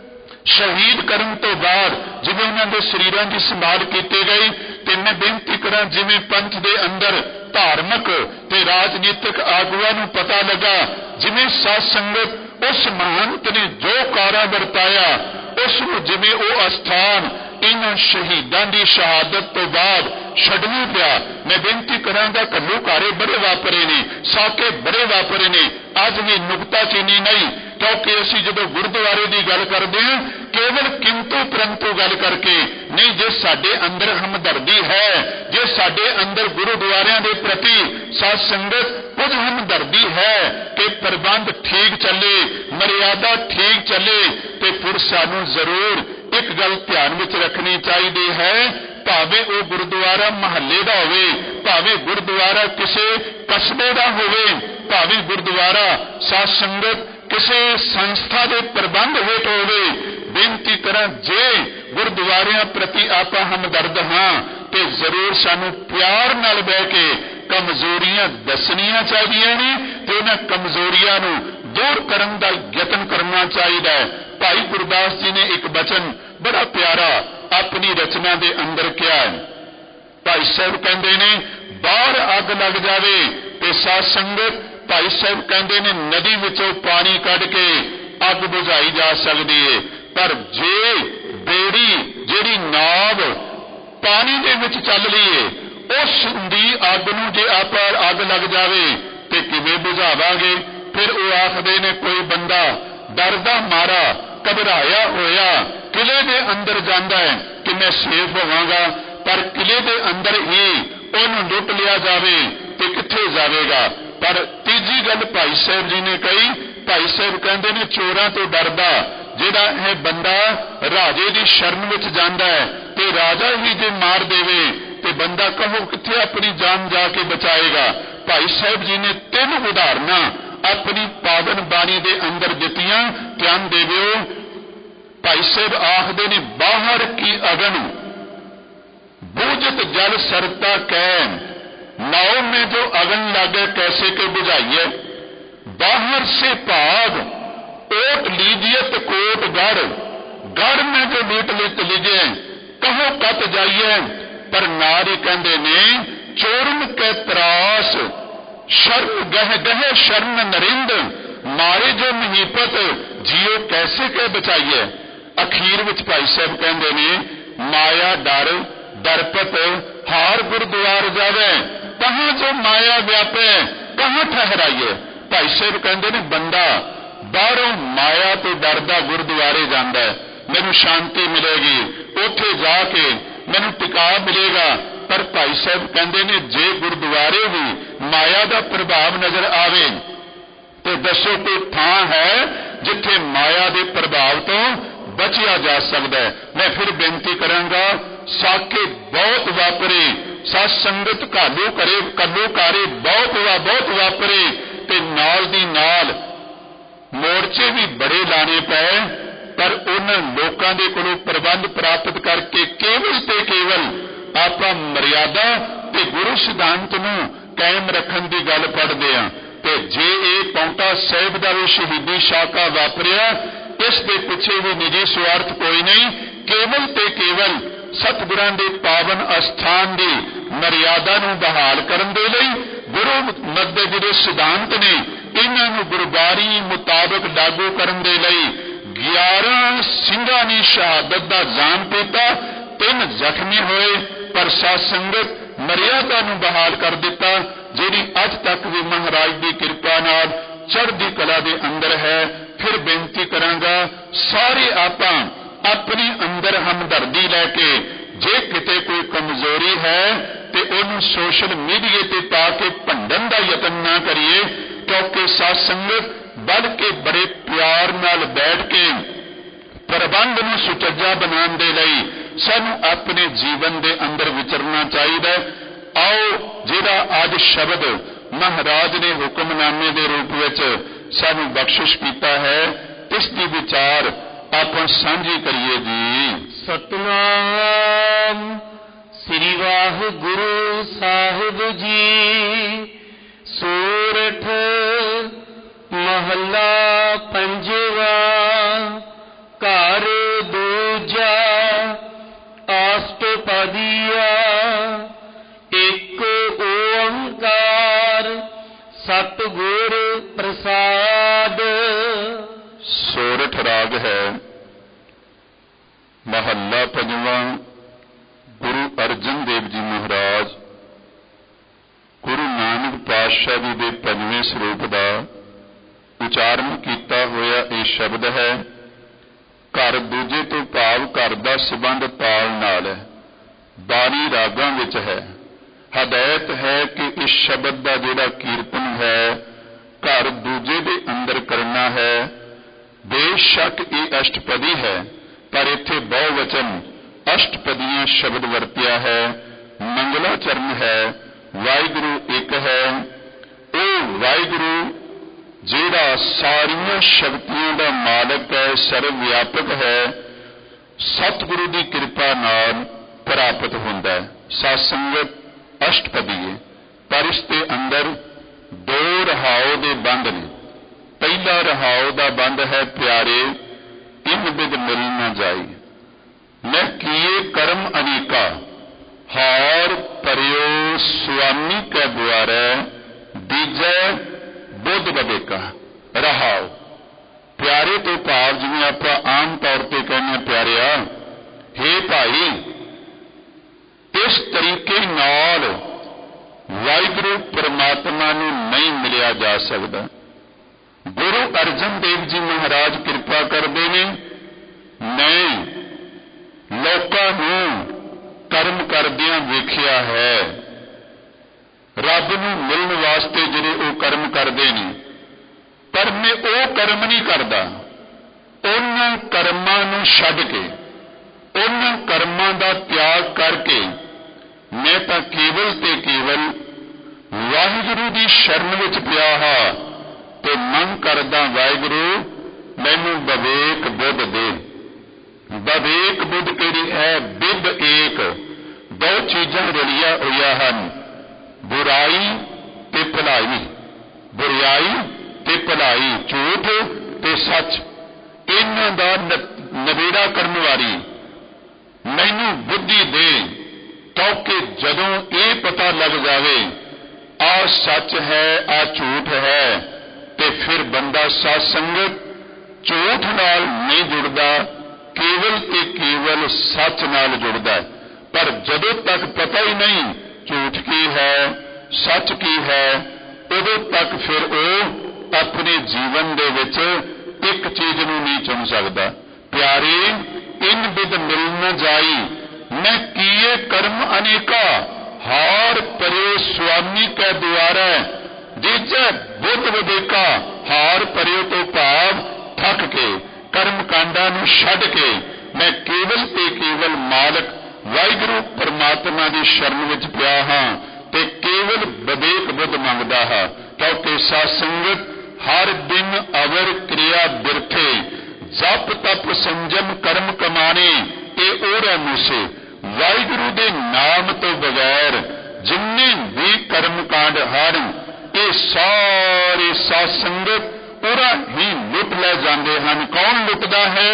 शहीद करन तो बाद जिवें उन्हां दे शरीरां की संभाल की गई। ते मैं बेनती करा जिवें पंथ दे अंदर धार्मिक ते राजनीतिक आगुआं नूं पता लगा, जिवें साध संगत उस महंत ने जो कारा वरताया, उस जिवें वो अस्थान इन शहीदां की शहादत तो बाद छड्डना पिया। मैं बेनती करांगा घल्लूघारे बड़े वापरे ने, साके बड़े वापरे ने, अज भी नुकताचीनी नहीं, क्योंकि असीं जदों गुरुद्वारे की गल करते हैं केवल किंतु परंतु गल करके नहीं। जे साडे अंदर हमदर्दी है, जे साडे अंदर गुरुद्वारियां दे प्रति साध संगत कुछ हमदर्दी है कि प्रबंध ठीक चले, मर्यादा ठीक चले, तो फिर सानू जरूर एक गल ध्यान विच रखनी चाहिए है, भावें वो गुरुद्वारा महल्ले का होवे, भावें गुरुद्वारा किसी कस्बे का होवे, भावें गुरुद्वारा साध संगत किसी संस्था के प्रबंध हेठ होवे। बेनती करा जे गुरुद्वारियां प्रति आपां हमदर्द हाँ तो जरूर सानू प्यार नाल बह के कमजोरियां दसनियां चाहिए ने ते उन्हां कमजोरियां नूं दूर करन दा यतन करना चाहिए। भाई गुरदास जी ने एक वचन बड़ा प्यारा अपनी रचना के अंदर किया है। भाई साहब कहते ने बाहर अग लग जाए तो साध संगत भाई साहब कहते ने नदी विचों पानी कढ़ के अग बुझाई जा सकती है, पर जे बेड़ी जिहड़ी नाव पानी दे विच चल रही है उस दी अग नूं जे आपां अग लग जाए तो किवें बुझावांगे। फिर वो आखदे ने कोई बंदा डरदा मारा घबराया होया किले के अंदर जाता है कि मैं सेफ होवांगा, पर किले के अंदर ही उन्होंने लुट लिया जाए ਤੇ ਕਿੱਥੇ ਜਾਵੇਗਾ। ਪਰ ਤੀਜੀ ਗੱਲ ਭਾਈ ਸਾਹਿਬ ਜੀ ਨੇ ਕਹੀ, ਭਾਈ ਸਾਹਿਬ ਕਹਿੰਦੇ ਨੇ ਚੋਰਾਂ ਤੋਂ ਡਰਦਾ ਜਿਹੜਾ ਇਹ ਬੰਦਾ ਰਾਜੇ ਦੀ ਸ਼ਰਨ ਵਿੱਚ ਜਾਂਦਾ ਹੈ ਤੇ ਰਾਜਾ ਹੀ ਜੇ ਮਾਰ ਦੇਵੇ ਤੇ ਬੰਦਾ ਕਹੋ ਕਿੱਥੇ ਆਪਣੀ ਜਾਨ ਜਾ ਕੇ ਬਚਾਏਗਾ। ਭਾਈ ਸਾਹਿਬ ਜੀ ਨੇ ਤਿੰਨ ਉਦਾਹਰਨਾਂ ਆਪਣੀ ਪਾਵਨ ਬਾਣੀ ਦੇ ਅੰਦਰ ਦਿੱਤੀਆਂ, ਧਿਆਨ ਦੇਵਿਓ। ਭਾਈ ਸਾਹਿਬ ਆਖਦੇ ਨੇ ਬਾਹਰ ਕੀ ਅਗਨ बूझत जल सरता कैन, नाव में जो अगन लागे कैसे के बुझाइए। बाहर से भाग ओट लीजिए तो कोट गढ़, गढ़ में जो लूट लित लीजिए कहो कत जाइए। पर नारी कहते ने चोरन के त्रास शर्म गह गह शरण नरिंद, मारे जो महीपत जियो कैसे के बचाइए। अखीर विच भाई साहब कहते ने माया डर दरपत हार गुरुद्वार जावे, कहां जो माया व्यापे कहां ठहराइए। भाई साहब कहते ने बंदा बाहरों माया तो डरदा गुरुद्वारे जाता है, मैनू शांति मिलेगी, उथे जाके मैनू टिका मिलेगा। पर भाई साहब कहते ने जे गुरुद्वारे भी माया का प्रभाव नजर आवे तो दसो कोई थां है जिथे माया के प्रभाव तो बचिया जा सकता है। मैं फिर बेनती करांगा, साके बहुत वापरे, सत संगत घालू करे कल्लू कारे बहुत वा बहुत वापरे ते नाल दी नाल मोर्चे भी बड़े लाने पए। पर उन्हां लोकां दे कोलों प्रबंध प्राप्त करके केवल ते केवल आपां मर्यादा ते गुरु सिद्धांत नूं कायम रखण दी गल पढ़दे हां। ते जे ये पौंटा साहिब दा भी शहीदी शाखा वापरिया, इस दे पिछे भी निजी स्वार्थ कोई नहीं, केवल ते केवल सतगुरां दे पावन अस्थान दी मर्यादा नूं बहाल करन दे लई गुरु मत दे सिद्धांत ने इन्हां नूं गुरबारी मुताबिक लागू करन दे लई ग्यारह सिंघां ने शहादत दा जाम पीता, तीन जख्मी होए पर साध संगत मर्यादा नूं बहाल कर दिता, जिहड़ी अज तक भी महाराज की कृपा नाल चढ़दी कला दे अंदर है। फिर बेनती करांगा सारे आपां अपने अंदर हमदर्दी लैके जे किते कोई कमजोरी है तो उन्होंने सोशल मीडिया ते पा के भंडन का यतन ना करिए, क्योंकि साध संगत बल्कि बड़े प्यार नाल बैठ के प्रबंध नूं सुचज्जा बनाने दे लई सानू अपने जीवन दे अंदर विचरना चाहिए। आओ जिहड़ा अज शब्द महाराज ने हुक्मनामे दे रूप विच सानू बख्शिश कीता है, इसकी विचार आपां सांझी करिए जी। सतनाम श्री वाहिगुरु साहिब जी। सूरठ महला पंजवा घर दूजा अष्टपदिया। एक ओंकार सतगुर प्रसाद। सोरठ राग है, महला पंजवा। गुरु अर्जन देव जी महाराज गुरु नानक पातशाह जी के पंजवें स्वरूप का उचारण किया होया यह शब्द है। घर दूजे तो भाव घर का संबंध ताल नाल है, बारी रागां विच है। हदायत है कि इस शब्द का जिहड़ा कीर्तन है घर दूजे के अंदर करना है। बेशक ये अष्टपदी है, पर इत्थे बहुवचन अष्टपदियां शब्द वरतिया है। मंगलाचरण है, वाहिगुरु एक है। ओ वाहिगुरु जिहड़ा सारियां शक्तियों का मालक है, सर्वव्यापक है, सतगुरु की कृपा नाल प्राप्त होंदा है। सत संगत अष्टपदी है, पर इसके अंदर दो रहाओ दे बंद ने। पहला रहाओ का बंद है प्यारे इन बिद मिल न जाई, मैं किए कर्म अनेका हार परियो स्वामी के द्वारा दीजै बुद्ध बबेका। रहाओ प्यारे तो भाव जिवें आपां आम तौर पर कहने प्यारिया हे भाई, इस तरीके नाल वाहिगुरु परमात्मा नूं नहीं मिलिया जा सकता। गुरु अर्जन देव जी महाराज कृपा करते ने, नहीं लोकां नूं कर्म करदियां वेखिया है। ਰੱਬ ਨੂੰ ਮਿਲਣ ਵਾਸਤੇ ਜਿਹੜੇ ਉਹ ਕਰਮ ਕਰਦੇ ਨੇ, ਪਰ ਮੈਂ ਉਹ ਕਰਮ ਨਹੀਂ ਕਰਦਾ। ਉਹਨਾਂ ਕਰਮਾਂ ਨੂੰ ਛੱਡ ਕੇ, ਉਹਨਾਂ ਕਰਮਾਂ ਦਾ ਤਿਆਗ ਕਰਕੇ ਮੈਂ ਤਾਂ ਕੇਵਲ ਤੇ ਕੇਵਲ ਵਾਹਿਗੁਰੂ ਦੀ ਸ਼ਰਨ ਵਿੱਚ ਪਿਆ ਹਾਂ ਤੇ ਮੰਗ ਕਰਦਾ, ਵਾਹਿਗੁਰੂ ਮੈਨੂੰ ਵਿਵੇਕ ਬੁੱਧ ਦੇ। ਵਿਵੇਕ ਬੁੱਧ ਕਿਹੜੀ ਹੈ? ਬਿੱਧ ਏਕ, ਦੋ ਚੀਜ਼ਾਂ ਰਲੀਆਂ ਹੋਈਆਂ ਹਨ, ਬੁਰਾਈ ਤੇ ਭਲਾਈ, ਬੁਰਾਈ ਤੇ ਭਲਾਈ, ਝੂਠ ਤੇ ਸੱਚ। ਇਹਨਾਂ ਦਾ ਨਵੇੜਾ ਕਰਨ ਵਾਲੀ ਮੈਨੂੰ ਬੁੱਧੀ ਦੇ, ਕਿਉਂਕਿ ਜਦੋਂ ਇਹ ਪਤਾ ਲੱਗ ਜਾਵੇ ਆ ਸੱਚ ਹੈ, ਆ ਝੂਠ ਹੈ, ਤੇ ਫਿਰ ਬੰਦਾ ਸਾਧ ਸੰਗਤ ਝੂਠ ਨਾਲ ਨਹੀਂ ਜੁੜਦਾ, ਕੇਵਲ ਤੇ ਕੇਵਲ ਸੱਚ ਨਾਲ ਜੁੜਦਾ। ਪਰ ਜਦੋਂ ਤੱਕ ਪਤਾ ਹੀ ਨਹੀਂ ਝੂਠ ਕੀ ਹੈ, ਸੱਚ ਕੀ ਹੈ, ਉਦੋਂ ਤੱਕ ਫਿਰ ਉਹ ਆਪਣੇ ਜੀਵਨ ਦੇ ਵਿੱਚ ਇੱਕ ਚੀਜ਼ ਨੂੰ ਨਹੀਂ ਚੁਣ ਸਕਦਾ। ਪਿਆਰੇ ਇਨ ਬਿਦ ਮਿਲ ਨ ਜਾਈ, ਮੈਂ ਕੀਏ ਕਰਮ ਅਨੇਕਾ, ਹਾਰ ਪਰਿਓ ਸੁਆਮੀ ਕੈ ਦੁਆਰੈ, ਜੀਜੈ ਬੁੱਧ ਵਿਵੇਕਾ। ਹਾਰ ਪਰਿਓ ਤੋਂ ਭਾਵ ਥੱਕ ਕੇ, ਕਰਮ ਕਾਂਡਾਂ ਨੂੰ ਛੱਡ ਕੇ ਮੈਂ ਕੇਵਲ ਤੇ ਕੇਵਲ ਮਾਲਕ ਵਾਹਿਗੁਰੂ ਪਰਮਾਤਮਾ ਦੀ ਸ਼ਰਨ ਵਿੱਚ ਪਿਆ ਹਾਂ ਤੇ ਕੇਵਲ ਵਿਵੇਕ ਬੁੱਧ ਮੰਗਦਾ ਹਾਂ। ਕਿਉਂਕਿ ਸਾਧ ਸੰਗਤ ਹਰ ਦਿਨ ਅਵਰ ਕਿਰਿਆ ਬਿਰਥੇ, ਜਪ ਤਪ ਸੰਜਮ ਕਰਮ ਕਮਾਣੇ, ਇਹ ਉਹਰਾ ਮੂਸੇ। ਵਾਹਿਗੁਰੂ ਦੇ ਨਾਮ ਤੋਂ ਬਗੈਰ ਜਿੰਨੇ ਵੀ ਕਰਮ ਕਾਂਡ ਹਨ, ਇਹ ਸਾਰੇ ਸਾਧ ਸੰਗਤ ਉਹਰਾ ਹੀ ਲੁੱਟ ਲੈ ਜਾਂਦੇ ਹਨ। ਕੌਣ ਲੁੱਟਦਾ ਹੈ?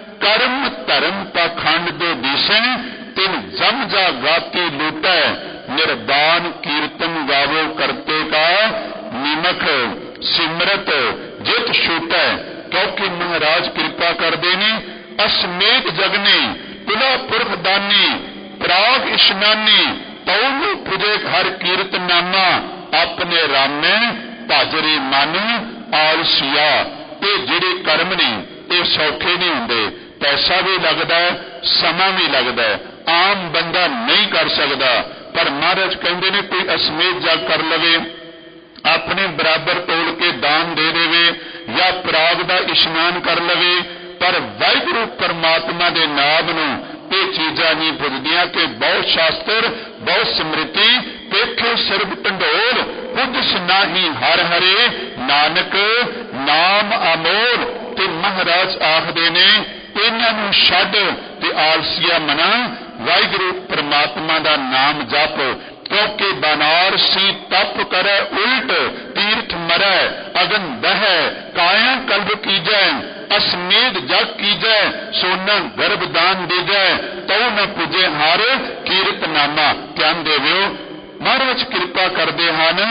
ਕਰਮ ਧਰਮ ਪਾਖੰਡ ਦੇ ਦਿਸ਼ੇ ਤਿਨ ਜਮ ਜਾ ਗਾਤੀ ਲੂਟੈ, ਨਿਰਬਾਨ ਕੀਰਤਨ ਗਾਵੋ ਕਰਤੇ ਕਾ, ਨਿਮਖ ਸਿਮਰਤ ਜਿਤ ਛੂਟੈ। ਕਿਉਂਕਿ ਮਹਾਰਾਜ ਕਿਰਪਾ ਕਰਦੇ ਨੇ, ਅਸਮੇਤ ਜਗਨੇ ਪੁਲਾ ਪੁਰਖ ਦਾਨੀ, ਪ੍ਰਾਗ ਇਸ਼ਨਾਨੀ, ਤਉ ਪੁਜੇ ਹਰ ਕੀਰਤਨਾਮਾ, ਆਪਣੇ ਰਾਮੇ ਭਾਜਰੇ ਮਨ ਆਲਸੀਆ। ਇਹ ਜਿਹੜੇ ਕਰਮ ਨੇ ਇਹ ਸੌਖੇ ਨਹੀਂ ਹੁੰਦੇ, ਪੈਸਾ ਵੀ ਲੱਗਦਾ, ਸਮਾਂ ਵੀ ਲੱਗਦਾ, ਆਮ ਬੰਦਾ ਨਹੀਂ ਕਰ ਸਕਦਾ। ਪਰ ਮਹਾਰਾਜ ਕਹਿੰਦੇ ਨੇ ਕੋਈ ਅਸਮੇਤ ਜਗ ਕਰ ਲਵੇ, ਆਪਣੇ ਬਰਾਬਰ ਤੋੜ ਕੇ ਦਾਨ ਦੇ ਦੇਵੇ ਜਾਂ ਪ੍ਰਾਗ ਦਾ ਇਸ਼ਨਾਨ ਕਰ ਲਵੇ, ਪਰ ਵਾਹਿਗੁਰੂ ਪਰਮਾਤਮਾ ਦੇ ਨਾਮ ਨੂੰ ਇਹ ਚੀਜ਼ਾਂ ਨਹੀਂ ਪੁੱਜਦੀਆਂ। ਕਿ ਬਹੁਤ ਸ਼ਾਸਤਰ ਬਹੁਤ ਸਮ੍ਰਿਤੀ ਪੇਖੇ ਸਰਬ ਢੰਡੋਲ, ਪੁੱਜ ਨਾਹੀ ਹਰ ਹਰੇ, ਨਾਨਕ ਨਾਮ ਅਮੋਲ। ਤੇ ਮਹਾਰਾਜ ਆਖਦੇ ਨੇ ਇਹਨਾਂ ਨੂੰ ਛੱਡ ਤੇ ਆਲਸੀਆ ਮਨਾ ਵਾਹਿਗੁਰੂ ਪਰਮਾਤਮਾ ਦਾ ਨਾਮ ਜਪ। ਕਿਉਂਕਿ ਬਨਾਰਸੀ ਤਪ ਕਰੈ ਉਲਟ, ਤੀਰਥ ਮਰੈ ਅਗਨ ਦਹੈ, ਕਾਇਆ ਕਲਬ ਕੀਜੈ, ਅਸਮੇਧ ਜਗ ਕੀਜੈ, ਸੋਨਾ ਗਰਭ ਦਾਨ ਦੀਜੈ, ਤਉ ਨ ਪੁਜੇ ਹਰ ਕੀਰਤਨਾਮਾ। ਧਿਆਨ ਦੇਵਿਓ, ਮਹਾਰਾਜ ਕਿਰਪਾ ਕਰਦੇ ਹਨ,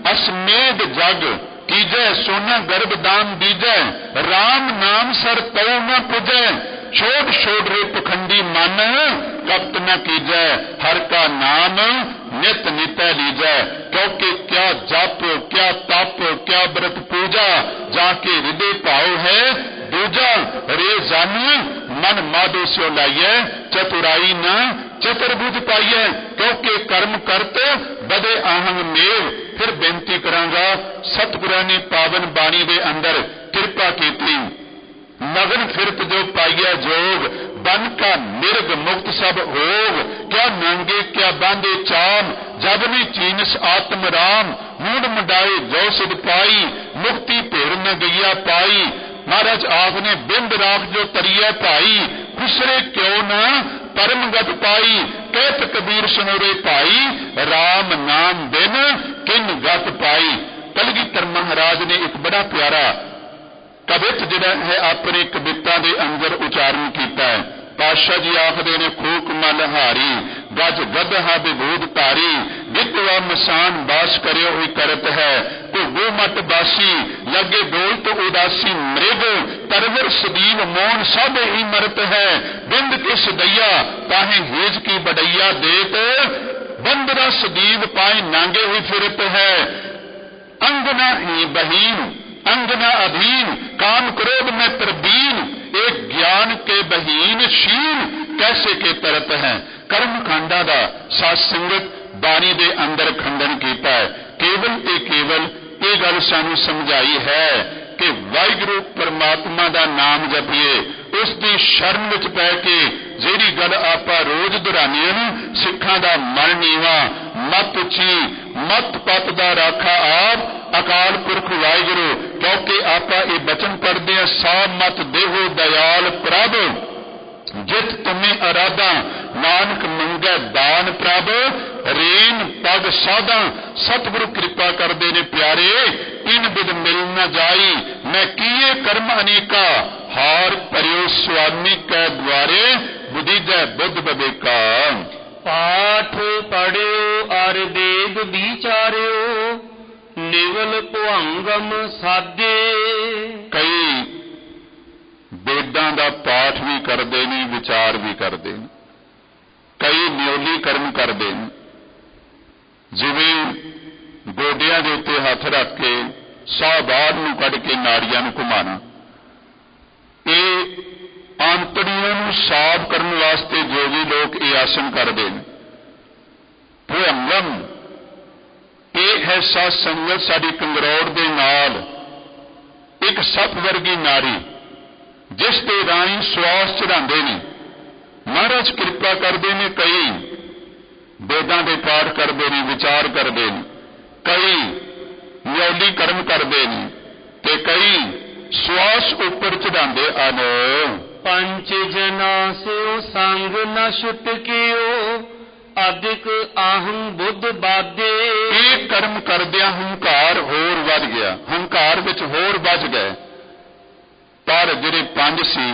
ਅਸਮੇਧ ਜਗ ਕੀਜੈ, ਸੋਨਾ ਗਰਭ ਦਾਨ ਦੀਜੈ, ਰਾਮ ਨਾਮ ਸਰ ਤਉ ਨ ਪੁਜੈ, ਛੋੜ ਛੋੜ ਰੇ ਪਖੰਡੀ ਮਨ, ਕਪਟ ਨ ਕੀਜੈ, ਹਰ ਕਾ ਨਾਮ ਨਿਤ ਨਿਤੈ ਲੀਜੈ। ਕਿਉਂਕਿ ਕਿਆ ਜਪ ਕਿਆ ਤਪ ਕਿਆ ਬ੍ਰਤ ਪੂਜਾ, ਜਾ ਕੇ ਹਿਰਦੇ ਭਾਉ ਹੈ ਦੂਜਾ, ਰੇ ਜਾਨੀ ਮਨ ਮਾਧੋ ਸਿਓ ਲਾਈਐ, ਚਤੁਰਾਈ ਨ ਚਤੁਰਬੁੱਧ ਪਾਈਐ। ਕਿਉਂਕਿ ਕਰਮ ਕਰਤ ਬਦੇ ਆਹੰਗ ਮੇਵ। ਫਿਰ ਬੇਨਤੀ ਕਰਾਂਗਾ, ਸਤਿਗੁਰਾਂ ਨੇ ਪਾਵਨ ਬਾਣੀ ਦੇ ਅੰਦਰ ਕਿਰਪਾ ਕੀਤੀ, ਮਗਨ ਫਿਰਤ ਜੋ ਪਾਈਐ ਜੋਗ, ਬਨ ਕਾ ਮਿਰਗ ਮੁਕਤ ਸਭ ਹੋਗ, ਕਿਆ ਨਾਂਗੇ ਕਿਆ ਬਾਂਧੇ ਚਾਮ, ਜਬ ਨੇ ਚੀਨਸ ਆਤਮ ਰਾਮ, ਮੂੜ ਮੁੰਡਾਏ ਜੋ ਸਿਧ ਪਾਈ, ਮੁਕਤੀ ਭੇਰ ਨ ਗਈਆ ਪਾਈ। ਮਹਾਰਾਜ ਆਪ ਨੇ ਬਿੰਦ ਰਾਖ ਜੋ ਤਰੀਐ ਭਾਈ, ਖੁਸਰੇ ਕਿਉ ਨਾ ਪਰਮ ਗਤ ਪਾਈ, ਕਹਿਤ ਕਬੀਰ ਸੁਨੋਰੇ ਭਾਈ, ਰਾਮ ਨਾਮ ਬਿਨ ਕਿਨ ਗਤ ਪਾਈ। ਕਲਗੀਧਰ ਮਹਾਰਾਜ ਨੇ ਇੱਕ ਬੜਾ ਪਿਆਰਾ ਕਵਿਤ ਜਿਹੜਾ ਹੈ ਆਪਣੀ ਕਵਿਤਾ ਦੇ ਅੰਦਰ ਉਚਾਰਨ ਕੀਤਾ ਹੈ। ਪਾਤਸ਼ਾਹ ਜੀ ਆਖਦੇ ਨੇ, ਖੂਕ ਮਲ ਹਾਰੀ ਗਜ ਗਦਹਾ ਵਿਭੂਤ ਧਾਰੀ, ਵਿਦਵਾ ਮਸਾਨ ਬਾਸ ਕਰਿਓ ਹੋਈ ਕਰਤ ਹੈ, ਘੁੱਗੂ ਮਟ ਬਾਸੀ ਲੱਗੇ ਡੋਲ ਤੋਂ ਉਦਾਸੀ, ਮ੍ਰਿਗ ਤਰਵਰ ਸਦੀਵ ਮੋਹਨ ਸਭ ਹੀ ਮਰਤ ਹੈ, ਬਿੰਦ ਕਿਸ ਦਈਆ ਤਾਹੇ ਹੇਜ ਕੀ ਬੜਈਆ ਦੇਤ, ਬੰਦਰਾ ਸਦੀਵ ਪਾਏ ਨਾਂਗੇ ਹੋਈ ਫਿਰਤ ਹੈ, अंगना ही बहीन अंगना अधीन, काम क्रोध में प्रवीण, एक ज्ञान के बहीन शीन, कैसे के तरत है। कर्म कांडा दा साध संगत ਬਾਣੀ ਦੇ ਅੰਦਰ ਖੰਡਨ ਕੀਤਾ ਹੈ। ਕੇਵਲ ਤੇ ਕੇਵਲ ਇਹ ਗੱਲ ਸਾਨੂੰ ਸਮਝਾਈ ਹੈ ਕਿ ਵਾਹਿਗੁਰੂ ਪਰਮਾਤਮਾ ਦਾ ਨਾਮ ਜਪੀਏ, ਉਸ ਦੀ ਸ਼ਰਨ ਵਿੱਚ ਪੈ ਕੇ ਜਿਹੜੀ ਗੱਲ ਆਪਾਂ ਰੋਜ਼ ਦੁਹਰਾਉਂਦੇ ਹਾਂ ਨਾ, ਸਿੱਖਾਂ ਦਾ ਮਨ ਨੀਵਾਂ, ਮਤ ਉੱਚੀ, ਮਤ ਪਤ ਦਾ ਰਾਖਾ ਆਪ ਅਕਾਲ ਪੁਰਖ ਵਾਹਿਗੁਰੂ। ਕਿਉਂਕਿ ਆਪਾਂ ਇਹ ਬਚਨ ਪੜ੍ਹਦੇ ਹਾਂ, ਸਾਬ ਮਤ ਦੇਹੋ ਦਇਆਲ ਪ੍ਰਭ, ਜਿਤ ਤੁਮੇ ਅਰਾਧਾ ਨਾਨਕ ਮੰਗੈ ਦਾਨ ਪ੍ਰਭ, ਰੇਨ ਪਗ ਸਾਧਾ ਸਤਿਗੁਰੂ ਕਿਰਪਾ ਕਰਦੇ ਨੇ ਪਿਆਰੇ, ਇਨ ਬਿਦ ਮਿਲ ਨਾ ਜਾਈ, ਮੈਂ ਕੀਏ ਕਰਮ ਅਨੇਕਾ, ਹਾਰ ਭਰਿਓ ਸੁਆਮੀ ਕੈ ਦੁਆਰੇ, ਬੁਧੀਜੈ ਬੁੱਧ ਬਵੇਕਾ। ਪਾਠ ਪੜਿਓ ਅਰ ਵੇਦ ਵਿਚਾਰਿਓ, ਨਿਵਲ ਭੁਅੰਗਮ ਸਾਧੇ। ਕਈ ਵੇਦਾਂ ਦਾ ਪਾਠ ਵੀ ਕਰਦੇ ਨੇ, ਵਿਚਾਰ ਵੀ ਕਰਦੇ ਨੇ, ਕਈ ਨਿਉਲੀ ਕਰਮ ਕਰਦੇ ਨੇ, ਜਿਵੇਂ ਗੋਡਿਆਂ ਦੇ ਉੱਤੇ ਹੱਥ ਰੱਖ ਕੇ ਸਾਹ ਬਾਹਰ ਨੂੰ ਕੱਢ ਕੇ ਨਾੜੀਆਂ ਨੂੰ ਘੁਮਾਉਣਾ। ਇਹ ਆਂਤੜੀਆਂ ਨੂੰ ਸਾਫ਼ ਕਰਨ ਵਾਸਤੇ ਜੋਗੀ ਲੋਕ ਇਹ ਆਸਣ ਕਰਦੇ ਨੇ। ਭੁਅੰਗਮ ਇਹ ਹੈ ਸਾਧ ਸੰਗਤ, ਸਾਡੀ ਕੰਗਰੋੜ ਦੇ ਨਾਲ ਇੱਕ ਸੱਪ ਵਰਗੀ ਨਾੜੀ, ਜਿਸ ਦੇ ਰਾਹੀਂ ਸਵਾਸ ਚੜਾਉਂਦੇ ਨੇ। ਮਹਾਰਾਜ ਕਿਰਪਾ ਕਰਦੇ ਨੇ, ਕਈ ਵੇਦਾਂ ਦੇ ਪਾਠ ਕਰਦੇ ਨੇ, ਵਿਚਾਰ ਕਰਦੇ ਨੇ, ਕਈ ਨਿਉਲੀ ਕਰਮ ਕਰਦੇ ਨੇ, ਤੇ ਕਈ ਸਵਾਸ ਉੱਪਰ ਚੜਾਉਂਦੇ ਹਨ। ਪੰਜ ਜਨਾ ਸਿਓ ਸੰਗ ਨ ਛੁਟਕਿਓ, ਅਧਿਕ ਆਹੰ ਬੁੱਧ ਬਾਦੇ। ਇਹ ਕਰਮ ਕਰਦਿਆਂ ਹੰਕਾਰ ਹੋਰ ਵੱਧ ਗਿਆ, ਹੰਕਾਰ ਵਿੱਚ ਹੋਰ ਵੱਜ ਗਏ। ਪਰ ਜਿਹੜੇ ਪੰਜ ਸੀ,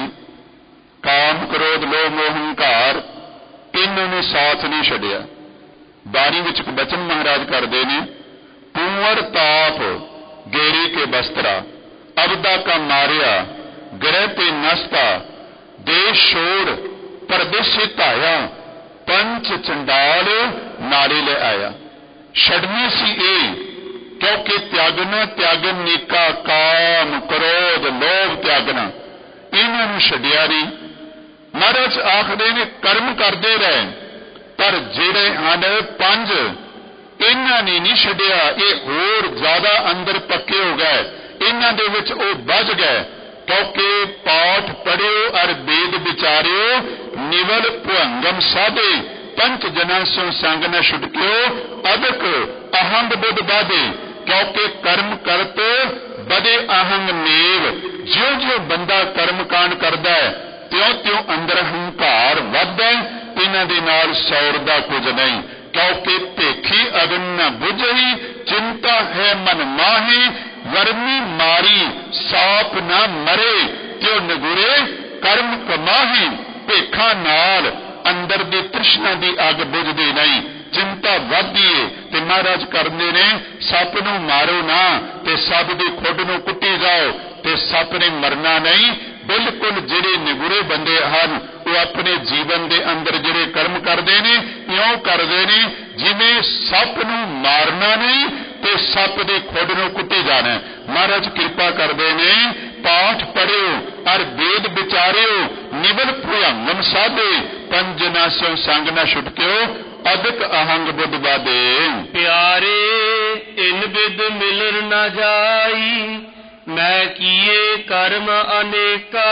ਕਾਮ ਕ੍ਰੋਧ ਲੋਭ ਮੋਹ ਹੰਕਾਰ, ਇਹਨਾਂ ਨੇ ਸਾਥ ਨਹੀਂ ਛੱਡਿਆ। ਬਾਣੀ ਵਿੱਚ ਇੱਕ ਬਚਨ ਮਹਾਰਾਜ ਕਰਦੇ ਨੇ, ਕੁੰਵਰ ਤਾਪ ਗੇਰੀ ਕੇ ਬਸਤਰਾ, ਅਬਦਾ ਕਾ ਮਾਰਿਆ ਗ੍ਰਹਿ ਤੇ ਨਸਤਾ, ਦੇਸ਼ ਛੋੜ ਪਰਦੇਸੇ ਧਾਇਆ, ਪੰਚ ਚੰਡਾਲ ਨਾਲੇ ਲੈ ਆਇਆ। ਛੱਡਣੀ ਸੀ ਇਹ, ਕਿਉਂਕਿ ਤਿਆਗਣਾ ਤਿਆਗਨ ਨੀਕਾ, ਕਾਮ ਕ੍ਰੋਧ ਲੋਭ ਤਿਆਗਣਾ, ਇਹਨਾਂ ਨੂੰ ਛੱਡਿਆ ਨਹੀਂ। ਮਹਾਰਾਜ ਆਖਦੇ ਨੇ ਕਰਮ ਕਰਦੇ ਰਹੇ, ਪਰ ਜਿਹੜੇ ਹਨ ਪੰਜ, ਇਹਨਾਂ ਨੇ ਨਹੀਂ ਛੱਡਿਆ। ਇਹ ਹੋਰ ਜ਼ਿਆਦਾ ਅੰਦਰ ਪੱਕੇ ਹੋ ਗਏ, ਇਹਨਾਂ ਦੇ ਵਿੱਚ ਉਹ ਵੱਜ ਗਏ। ਕਿਉਂਕਿ ਪਾਠ ਪੜਿਓ ਅਰ ਵੇਦ ਵਿਚਾਰਿਓ, ਨਿਵਲ ਭੁਅੰਗਮ ਸਾਧੇ, ਪੰਚ ਜਨਾਂ ਸੋ ਸੰਗ ਨ ਛੁਟਕਿਓ, ਅਦਕ ਅਹੰਗ ਬੁੱਧ ਬਾਧੇ। ਕਿਉਂਕਿ ਕਰਮ ਕਰਤ ਬਦੇ ਅਹੰਗ ਨੇਵ, ਜਿਉਂ ਜਿਉਂ ਬੰਦਾ ਕਰਮ ਕਾਂਡ ਕਰਦਾ ਹੈ, ਤਿਉਂ ਤਿਉਂ ਅੰਦਰ ਹੰਕਾਰ ਵੱਧਦਾ। ਇਹਨਾਂ ਦੇ ਨਾਲ ਸੌਰਦਾ ਕੁਝ ਨਹੀਂ। ਕਿਉਂਕਿ ਭੇਖੀ ਅਗਨ ਨ ਬੁਝਈ, ਚਿੰਤਾ ਹੈ ਮਨ ਮਾਹੀ, ਵਰਮੀ ਮਾਰੀ ਸਾਪ ਨਾ ਮਰੇ, ਤਿਉ ਨਗੁਰੇ ਕਰਮ ਕਮਾਹੀ। ਭੇਖਾਂ ਨਾਲ ਅੰਦਰ ਦੀ ਤ੍ਰਿਸ਼ਨਾ ਦੀ ਅੱਗ ਬੁਝਦੀ ਨਹੀਂ, ਚਿੰਤਾ ਵੱਧਦੀ ਏ। ਤੇ ਮਹਾਰਾਜ ਕਰਦੇ ਨੇ, ਸੱਪ ਨੂੰ ਮਾਰੋ ਨਾ, ਤੇ ਸੱਪ ਦੀ ਖੁੱਡ ਨੂੰ ਕੁੱਟੀ ਜਾਓ, ਤੇ ਸੱਪ ਨੇ ਮਰਨਾ ਨਹੀਂ। ਬਿਲਕੁਲ ਜਿਹੜੇ ਨਿਗੁਰੇ ਬੰਦੇ ਹਨ, ਉਹ ਆਪਣੇ ਜੀਵਨ ਦੇ ਅੰਦਰ ਜਿਹੜੇ ਕਰਮ ਕਰਦੇ ਨੇ, ਇਉਂ ਕਰਦੇ ਨੇ ਜਿਵੇਂ ਸੱਪ ਨੂੰ ਮਾਰਨਾ ਨਹੀਂ ਤੇ ਸੱਪ ਦੀ ਖੁੱਡ ਨੂੰ ਕੁੱਟੀ ਜਾਣਾ। ਮਹਾਰਾਜ ਕਿਰਪਾ ਕਰਦੇ ਨੇ, ਪਾਠ ਪੜਿਓ ਅਰ ਵੇਦ ਵਿਚਾਰਿਓ, ਨਿਵਲ ਭੁਅੰਗਮ ਸਾਧੇ, ਪੰਜ ਜਨਾਂ ਸੋ ਸੰਗ ਨ ਛੁਟਕਿਓ, ਅਦਕ ਅਹੰਗ ਬੁੱਧ ਬਾਧੇ। ਪਿਆਰੇ ਇਨ ਬਿਦ ਮਿਲਰ ਨ ਜਾਈ, ਮੈਂ ਕੀਏ ਕਰਮ ਅਨੇਕਾ,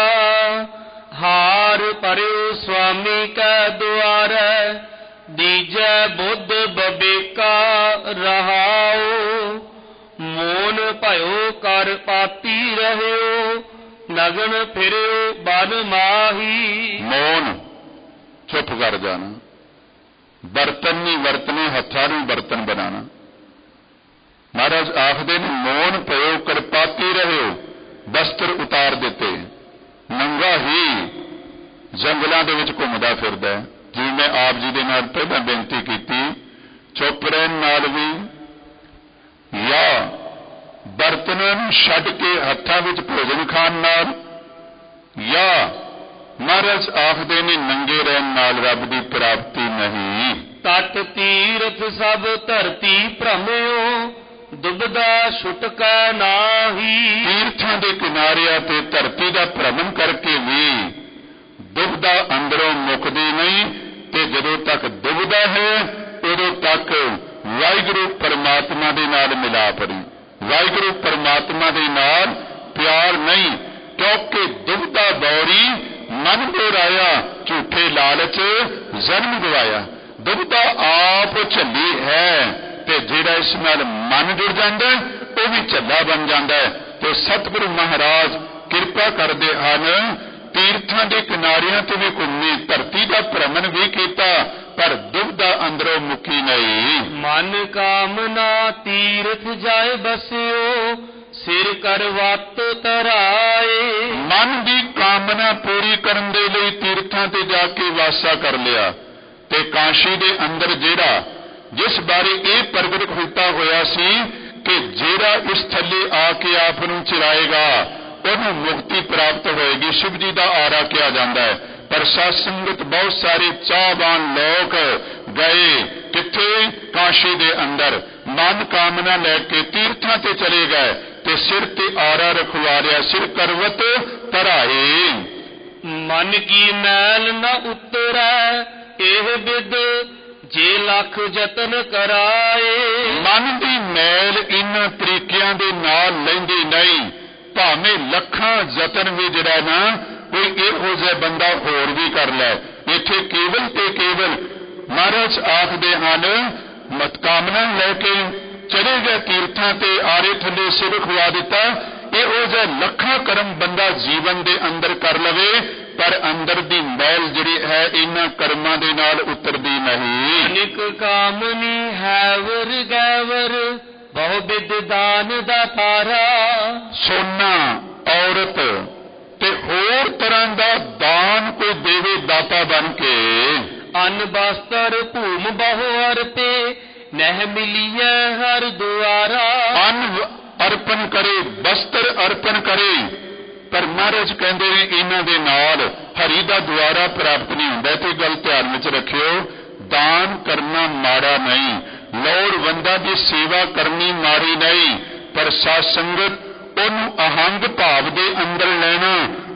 ਹਾਰ ਭਰਿਓ ਸੁਆਮੀ ਕੈ ਦੁਆਰੈ, ਦੀਜੈ ਬੁੱਧ ਬਵੇਕਾ ਰਹਾਉ। ਮੋਨ ਭਇਓ ਕਰ ਪਾਤੀ ਰਹਿਓ, ਨਗਨ ਫਿਰਿਓ ਬਨ ਮਾਹੀ। ਮੋਨ ਚੁੱਪ ਕਰ ਜਾਣਾ, ਬਰਤਨ ਨਹੀਂ ਵਰਤਨੇ, ਹੱਥਾਂ ਨੂੰ ਬਰਤਨ ਬਣਾਉਣਾ। ਮਹਾਰਾਜ ਆਖਦੇ ਨੇ, ਮੋਨ ਭਇਓ ਕਰਪਾਤੀ ਰਹਿਓ, ਬਸਤਰ ਉਤਾਰ ਦਿੱਤੇ, ਨੰਗਾ ਹੀ ਜੰਗਲਾਂ ਦੇ ਵਿੱਚ ਘੁੰਮਦਾ ਫਿਰਦਾ। ਜਿਵੇਂ ਮੈਂ ਆਪ ਜੀ ਦੇ ਨਾਲ ਪਹਿਲਾਂ ਬੇਨਤੀ ਕੀਤੀ, ਚੁੱਪ ਰਹਿਣ ਨਾਲ ਵੀ, ਜਾਂ ਬਰਤਨਾਂ ਨੂੰ ਛੱਡ ਕੇ ਹੱਥਾਂ ਵਿੱਚ ਭੋਜਨ ਖਾਣ ਨਾਲ, ਜਾਂ ਮਹਾਰਾਜ ਆਖਦੇ ਨੇ ਨੰਗੇ ਰਹਿਣ ਨਾਲ ਰੱਬ ਦੀ ਪ੍ਰਾਪਤੀ ਨਹੀਂ। ਤਟ ਤੀਰਥ ਸਭ ਧਰਤੀ ਭ੍ਰਮਿਓ, ਦੁਬਦਾ ਛੁਟਕਾ ਨਾਹੀ। ਤੀਰਥਾਂ ਦੇ ਕਿਨਾਰਿਆਂ ਤੇ ਧਰਤੀ ਦਾ ਭ੍ਰਮਣ ਕਰਕੇ ਵੀ ਦੁਬਦਾ ਅੰਦਰੋਂ ਮੁੱਕਦੀ ਨਹੀਂ, ਤੇ ਜਦੋਂ ਤੱਕ ਦੁਬਦਾ ਹੈ ਉਦੋਂ तक वाहिगुरू परमात्मा दे नाल मिलाप नहीं, वाहिगुरू परमात्मा दे नाल प्यार नहीं, क्योंकि दुबदा दौरी मन दोहराया, झूठे लालच जन्म गवाया। दुबदा आप झल्ली है ते जिहड़ा इस नाल मन जुड़ जाता है वह भी झल्ला बन जाता है। तो सतगुरु महाराज किरपा करते हैं, तीर्थां दे किनारियां ते भी घूमे, धरती का भ्रमण भी किया, पर दुबदा अंदरों मुकी नहीं। मन कामना तीर्थ जाए बसियो, सिर कर वत तराए। मन की कामना पूरी करने दे लई तीर्थां ते जाके वासा कर लिया, ते काशी दे अंदर जेड़ा जिस बारे यह प्रगट किया होया सी कि जेड़ा इस थले आके आप नूं चिराएगा उन्हें मुक्ति प्राप्त होएगी, शिव जी का आरा किया जाता है। पर साध संगत बहुत सारे चाहवान लोग गए किथे, काशी दे अंदर मन कामना लैके तीर्थां ते चले गए ते सिर ते आरा रखवा लिया, सिर करवत तराए। मन की मैल न उतरै एह बिद जे लख जतन कराए। मन की मैल इन तरीकों के नाल लैंदी नहीं, भावें लखां जतन भी जड़ा ना कोई इहो जिहा बंदा होर भी कर लै, इत्थे केवल ते केवल महाराज आखदे हन मत कामना लैके चले गए तीर्थां ते आरे थले सिर खुआ दिता। इहो जिहा लखां कर्म बंदा जीवन दे अंदर कर लवे, पर अंदर दी मैल जिहड़ी है इन्हां कर्मां दे नाल उतरदी नहीं। अनिक कामनी हैवर गैवर बहु बिद दान दा तारा। सोना औरत ते होर तरह दा दान कोई देवे दाता बन के। अन्न बस्तर भूम बहु अरते नह मिलिए हर द्वारा। अन्न अर्पण करे, वस्त्र अर्पण करे, पर महाराज कहते हैं इन्हां दे नाल हरि दा द्वारा प्राप्त नहीं हुंदा। ते गल ध्यान विच रखियो, दान करना माड़ा नहीं, लोड़वंदा दी सेवा करनी माड़ी नहीं, पर साध संगत उन्होंने अहंग भाव दे अंदर लेना,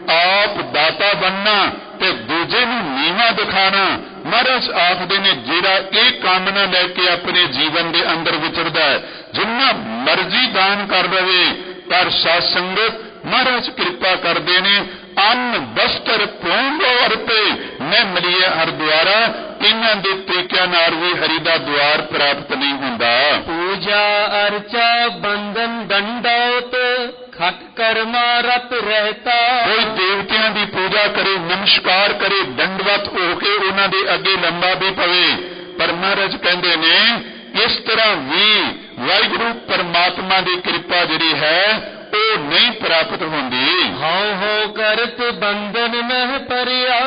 आप दाता बनना ते दूजे नूं नीवा दिखाना। महाराज आखदे ने जिहड़ा ये कामना लैके अपने जीवन दे अंदर विचरदा है, जिन्ना मर्जी दान कर रहे, पर साध संगत महाराज कृपा करते ने अन्न वस्त्र भूम अर्पे मैं मलिए हर द्वारा। इन्हां दे तरीकिਆਂ नाल भी हरि दा द्वार प्राप्त नहीं हुंदा। पूजा अर्चा बंधन दंडौत खट कर्मा रत रहता। कोई देवतियां दी पूजा करे, नमस्कार करे, दंडवत होके उन्हां दे अगे लंबा भी पवे, पर महाराज कहंदे ने इस तरह भी वाहिगुरू परमात्मा की कृपा जिहड़ी है वो नहीं प्राप्त होंदी। हौ हौ करत बंधन नह परिया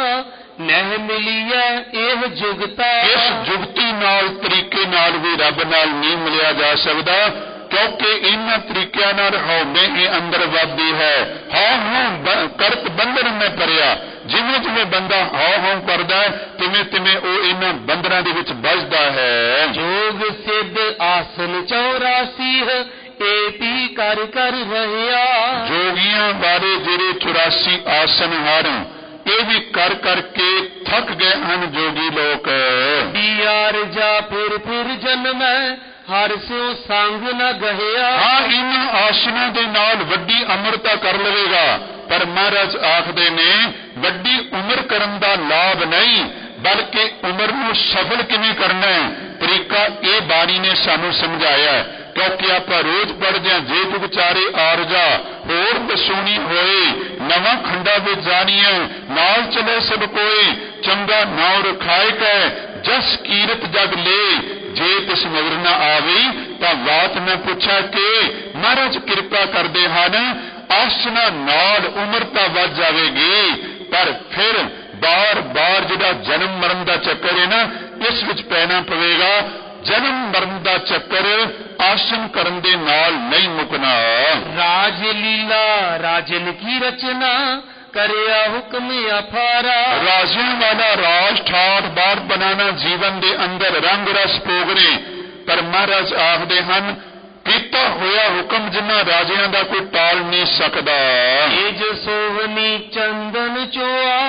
नह मिलिया एह जुगता। इस जुगती नाल तरीके नाल भी रब नाल नहीं मिलिया जा सकता, क्योंकि इन तरीकों नाल हौमे ही अंदर वधदी है। हौ हौ करत बंधन में परिया, जिवें जिवें बंदा हौ हौ करदा है तिवें तिवें वो इन्हां बंधनां दे विच बजदा है। जोग सिद्ध आसन चौरासी ए भी कर कर रहिया। जोगियां बारे जिहड़े चौरासी आसन हन ये भी कर करके थक गए हैं जोगी लोग। यार जा फिर फिर जन्म हर स्यों संग न गहिया। हाँ, इन आसनों के नाल वड्डी अमरता कर लवेगा, पर महाराज आखदे ने वड्डी उम्र करन दा लाभ नहीं, बल्कि उम्र नूं सफल किवें करना है तरीका ये बाणी ने सानू समझाया है। क्योंकि आप रोज पढ़ते हैं जे जुग चारे आरजा होर दसूनी होए नवा खंडा विच जानिए नाल चले सब कोई चंगा नाव रखाए कै जस कीरत जग ले जे तिस मगर न आवे तां बात न पुछा के। महाराज कृपा करते हैं आसना नाल उम्र तां वध जाएगी, पर फिर बार बार जिहड़ा जन्म मरण का चक्कर है ना इस विच पैना पवेगा। जन्म मरण का चक्कर आसन करन दे नाल नहीं मुकना। राज लीला राजन की रचना करया हुक्म अफारा। राजियों वाला राज ठाठ बाट बनाना जीवन दे अंदर रंग रस पोगने, पर महाराज आखदे हन कीता होया हुक्म जिन्ना राजियां दा कोई टाल नहीं सकदा। एज सोहनी चंदन चोआ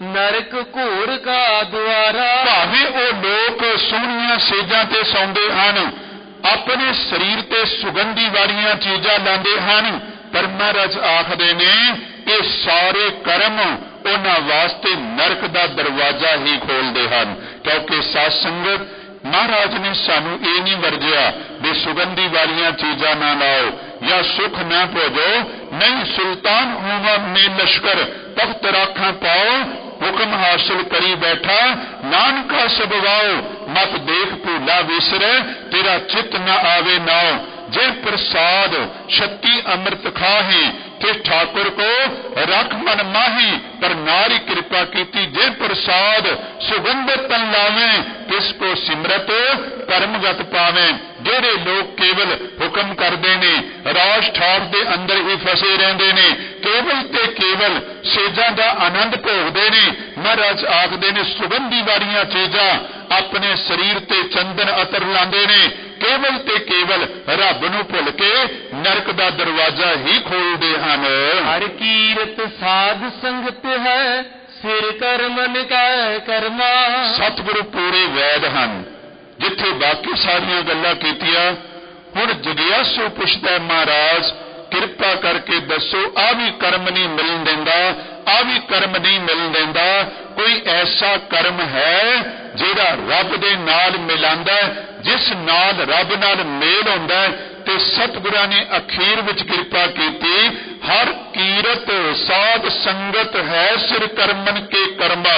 नरक घोर का द्वारा। ਭਾਵੇਂ ਉਹ ਲੋਕ ਸੋਹਣੀਆਂ ਸੇਜਾਂ ਤੇ ਸੌਂਦੇ ਹਨ, ਆਪਣੇ ਸਰੀਰ ਤੇ ਸੁਗੰਧੀ ਵਾਲੀਆਂ ਚੀਜ਼ਾਂ ਲਾਉਂਦੇ ਹਨ, ਪਰ ਮਹਾਰਾਜ ਆਖਦੇ ਨੇ ਇਹ ਸਾਰੇ ਕਰਮ ਉਹਨਾਂ ਵਾਸਤੇ ਨਰਕ ਦਾ ਦਰਵਾਜ਼ਾ ਹੀ ਖੋਲਦੇ ਹਨ। ਕਿਉਂਕਿ ਸਾਧ ਸੰਗਤ ਮਹਾਰਾਜ ਨੇ ਸਾਨੂੰ ਇਹ ਨਹੀਂ ਵਰਜਿਆ ਵੀ ਸੁਗੰਧੀ ਵਾਲੀਆਂ ਚੀਜ਼ਾਂ ਨਾ ਲਾਓ ਜਾਂ ਸੁਖ ਨਾ ਭੋਜੋ, ਨਹੀਂ, ਸੁਲਤਾਨ ਹੋਵਾ ਨੇ ਲਸ਼ਕਰ ਤਖਤ ਰਾਖਾਂ ਪਾਓ, ਹੁਕਮ ਹਾਸਿਲ ਕਰੀ ਬੈਠਾ ਨਾਨਕਾ ਸਭਵਾਓ, ਮਤ ਦੇਖ ਭੂਲਾ ਵਿਸਰੇ ਤੇਰਾ ਚਿਤ ਨਾ ਆਵੇ ਨਾਉ। जे प्रसाद शक्ति अमृत खाहे ते ठाकुर को रख मन माही, पर नारी कृपा कीती जे प्रसाद सुगंधित तन लावे, तिसको सिमरत परमगत पावे। जेड़े लोग केवल हुक्म करते ने, राज ठाठ के अंदर ही फसे रहते ने, केवल ते केवल सेजा का आनंद भोगते ने, महाराज आखते ने सुगंधी वालियां चीज़ां अपने शरीर ते चंदन अतर लाते ने, केवल ते केवल रब नूं भुल के नरक दा दरवाजा ही खोलते हैं। हर कीरत साध संगत है, सिर करमन कै कर्मा। सतगुरु पूरे वैद हैं, जिथे बाकी सारिया गल्लां कीतियां, हुण जगियासू पुछदा महाराज किरपा करके दसो आ भी कर्म नहीं मिलन देंदा, आ भी कर्म नहीं मिलन देंदा, कोई ऐसा कर्म है जिहड़ा रब दे नाल मिलांदा, जिस नाल रब नाल मेल हुंदा ते सतगुरां ने अखीर विच किरपा कीती। हर कीरत साध संगत है, सिर करमन के कर्मा।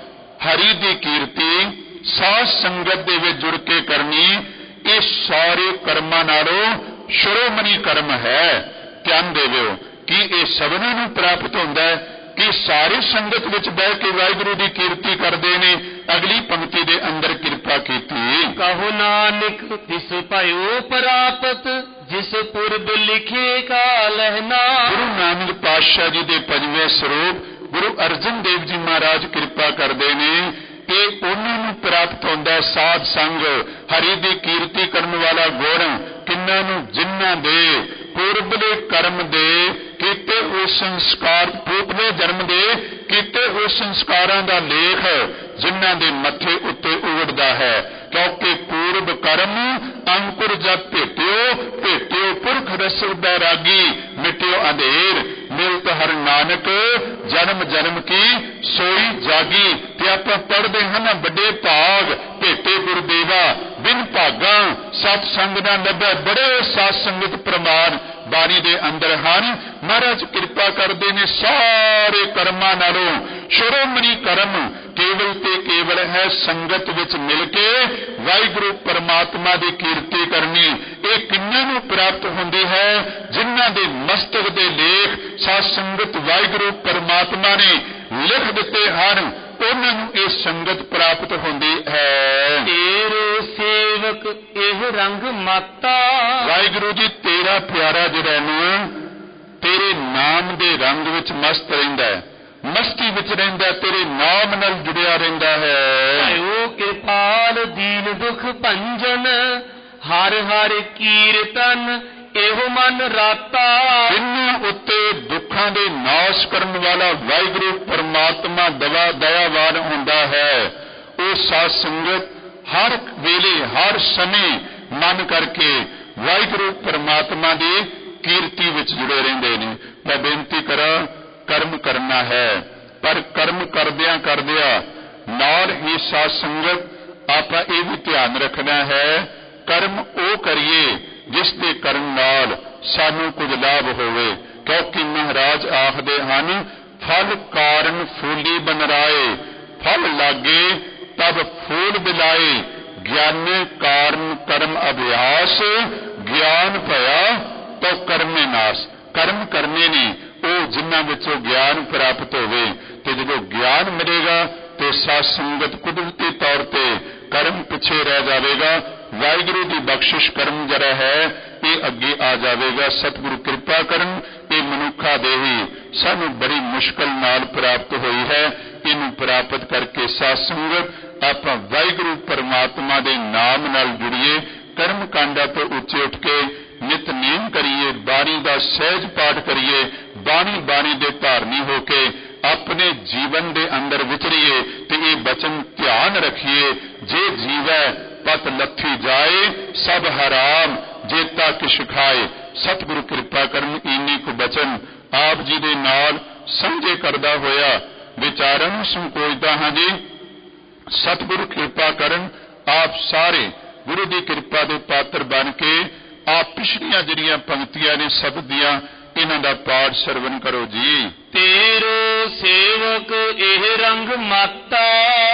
हरि दी कीर्ति साध संगत दे विच जुड़ के करनी, ये सारे कर्मां नालों शिरोमणि कर्म है। ध्यान देवो कि ये सबनां नूं प्राप्त हुंदा है कि सारे संगत विच बह के वाहिगुरू दी कीर्ति करदे ने। अगली पंक्ति दे अंदर किरपा कीती, कहो नानक तिस भयो प्राप्त, जिस पुरब लिखे का लहना। गुरु नानक पातशाह जी दे पंजवें स्वरूप गुरु अर्जन देव जी महाराज किरपा करदे ने कि उन्हां नूं प्राप्त हुंदा साध संग, हरि दी कीर्ति करन वाला गुण, किन्हां नूं जिन्हां दे पूर्वले कर्म दे कीते होए संस्कार, पूर्वले जन्म दे कीते होए संस्कारां दा लेख जिन्हां दे मथे उत्ते उगड़दा है। क्योंकि पूर्व कर्म अंकुर जब भेटियो, भेटियो पुरख रसल बैरागी, मिटियो अंधेर, मिलत हर नानक जन्म जन्म की सोई जागी। ते आपां पढ़दे हन बड़े भाग भेटे गुरदेवा, बिन भागा सतसंग ना लभे, बड़े साध संगत प्रमाण बाणी दे अंदर हैं। महाराज कृपा करते ने सारे कर्मां नालों शिरोमणि कर्म केवल ते केवल है संगत विच मिल के वाहिगुरू परमात्मा दी कीर्ति करनी। ये किन्हां नूं प्राप्त हुंदी है, जिन्हां दे मस्तक दे लेख साध संगत वाहिगुरू परमात्मा ने लिख दिते हैं, उन्हां नूं ये संगत प्राप्त हुंदी है। तेरे सेवक एह रंग माता, वाहिगुरू जी तेरा प्यारा जिहड़ा ना तेरे नाम दे रंग विच मस्त रहिंदा है, मस्ती विच रहिंदा, तेरे नाम नाल जुड़िया रहिंदा है। भयो कृपाल दीन दुख भंजन, हर हर कीर्तन एहो मन राता। जिन्हां उत्ते दुखां दे नाश करन वाला वाहिगुरू परमात्मा दवा दयावान हुंदा है, वो साध संगत हर वेले हर समय मन करके वाहिगुरू परमात्मा दी कीर्ति विच जुड़े रहिंदे ने। मैं बेनती करा कर्म करना है, पर कर्म करदियां करदियां नाल ही साध संगत आपां इह भी ध्यान रखना है, कर्म ओ करिए जिस दे करन नाल सानू कुछ लाभ होवे। क्योंकि महाराज आखदे हन फल कारण फूली बनराए, फल लागे तब फूल बिलाए, ज्ञाने कारण कर्म अभ्यास, ज्ञान भया तो कर्मे नाश। कर्म करने ने वो जिन्हां विचों ज्ञान प्राप्त होवे, ते जदों ज्ञान मिलेगा तो साध संगत कुदरती तौर पर कर्म पिछे रह जाएगा। वाहिगुरू की बख्शिश कर्म जरा है ये अगे आ जाएगा। सतगुरु कृपा करन, ये मनुखा देही सानू बड़ी मुश्किल नाल प्राप्त हुई है। इनू प्राप्त करके साध संगत आप वाहिगुरू परमात्मा के नाम नाल जुड़िए, कर्म कांडा तो उच्चे उठ के नितनेम करिए, बाणी का सहज पाठ करिए, बाणी बाणी दे धारनी होके ਆਪਣੇ ਜੀਵਨ ਦੇ ਅੰਦਰ ਵਿਚਰੀਏ ਤੇ ਇਹ ਬਚਨ ਧਿਆਨ ਰੱਖੀਏ, ਜੇ ਜੀਵੈ ਪਤ ਲੱਥੀ ਜਾਏ, ਸਭ ਹਰਾਮ ਜੇਤਾ ਕਿਛ ਖਾਏ। ਸਤਿਗੁਰੂ ਕਿਰਪਾ ਕਰਨ ਇੰਨੇ ਕੁ ਬਚਨ ਆਪ ਜੀ ਦੇ ਨਾਲ ਸਾਂਝੇ ਕਰਦਾ ਹੋਇਆ ਵਿਚਾਰਾਂ ਨੂੰ ਸੰਕੋਚਦਾ ਹਾਂ ਜੀ। ਸਤਿਗੁਰੂ ਕਿਰਪਾ ਕਰਨ ਆਪ ਸਾਰੇ ਗੁਰੂ ਦੀ ਕਿਰਪਾ ਦੇ ਪਾਤਰ ਬਣ ਕੇ ਆਪ ਪਿਛਲੀਆਂ ਜਿਹੜੀਆਂ ਪੰਕਤੀਆਂ ਨੇ ਸਬਦ ਦੀਆਂ, ਇਹਨਾਂ ਦਾ ਪਾਠ ਸਰਵਨ ਕਰੋ ਜੀ। ਤੇਰੋ ਸੇਵਕ ਇਹ ਰੰਗ ਮਾਤਾ,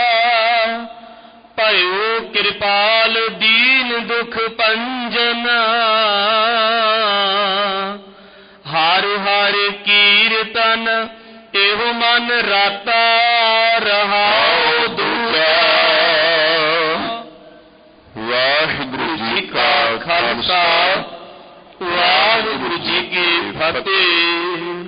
ਭਇਓ ਕਿਰਪਾਲ ਦੀਨ ਦੁਖ ਭੰਜਨ। ਹਰ ਹਰ ਕੀਰਤਨ ਇਹੋ ਮਨ ਰਾਤਾ, ਰਹਾਉ ਦੂਜਾ। ਵਾਹਿਗੁਰੂ ਜੀ ਕਾ ਖਾਲਸਾ, ਵਾਹਿਗੁਰੂ ਜੀ ਕੀ ਫਤਿਹ।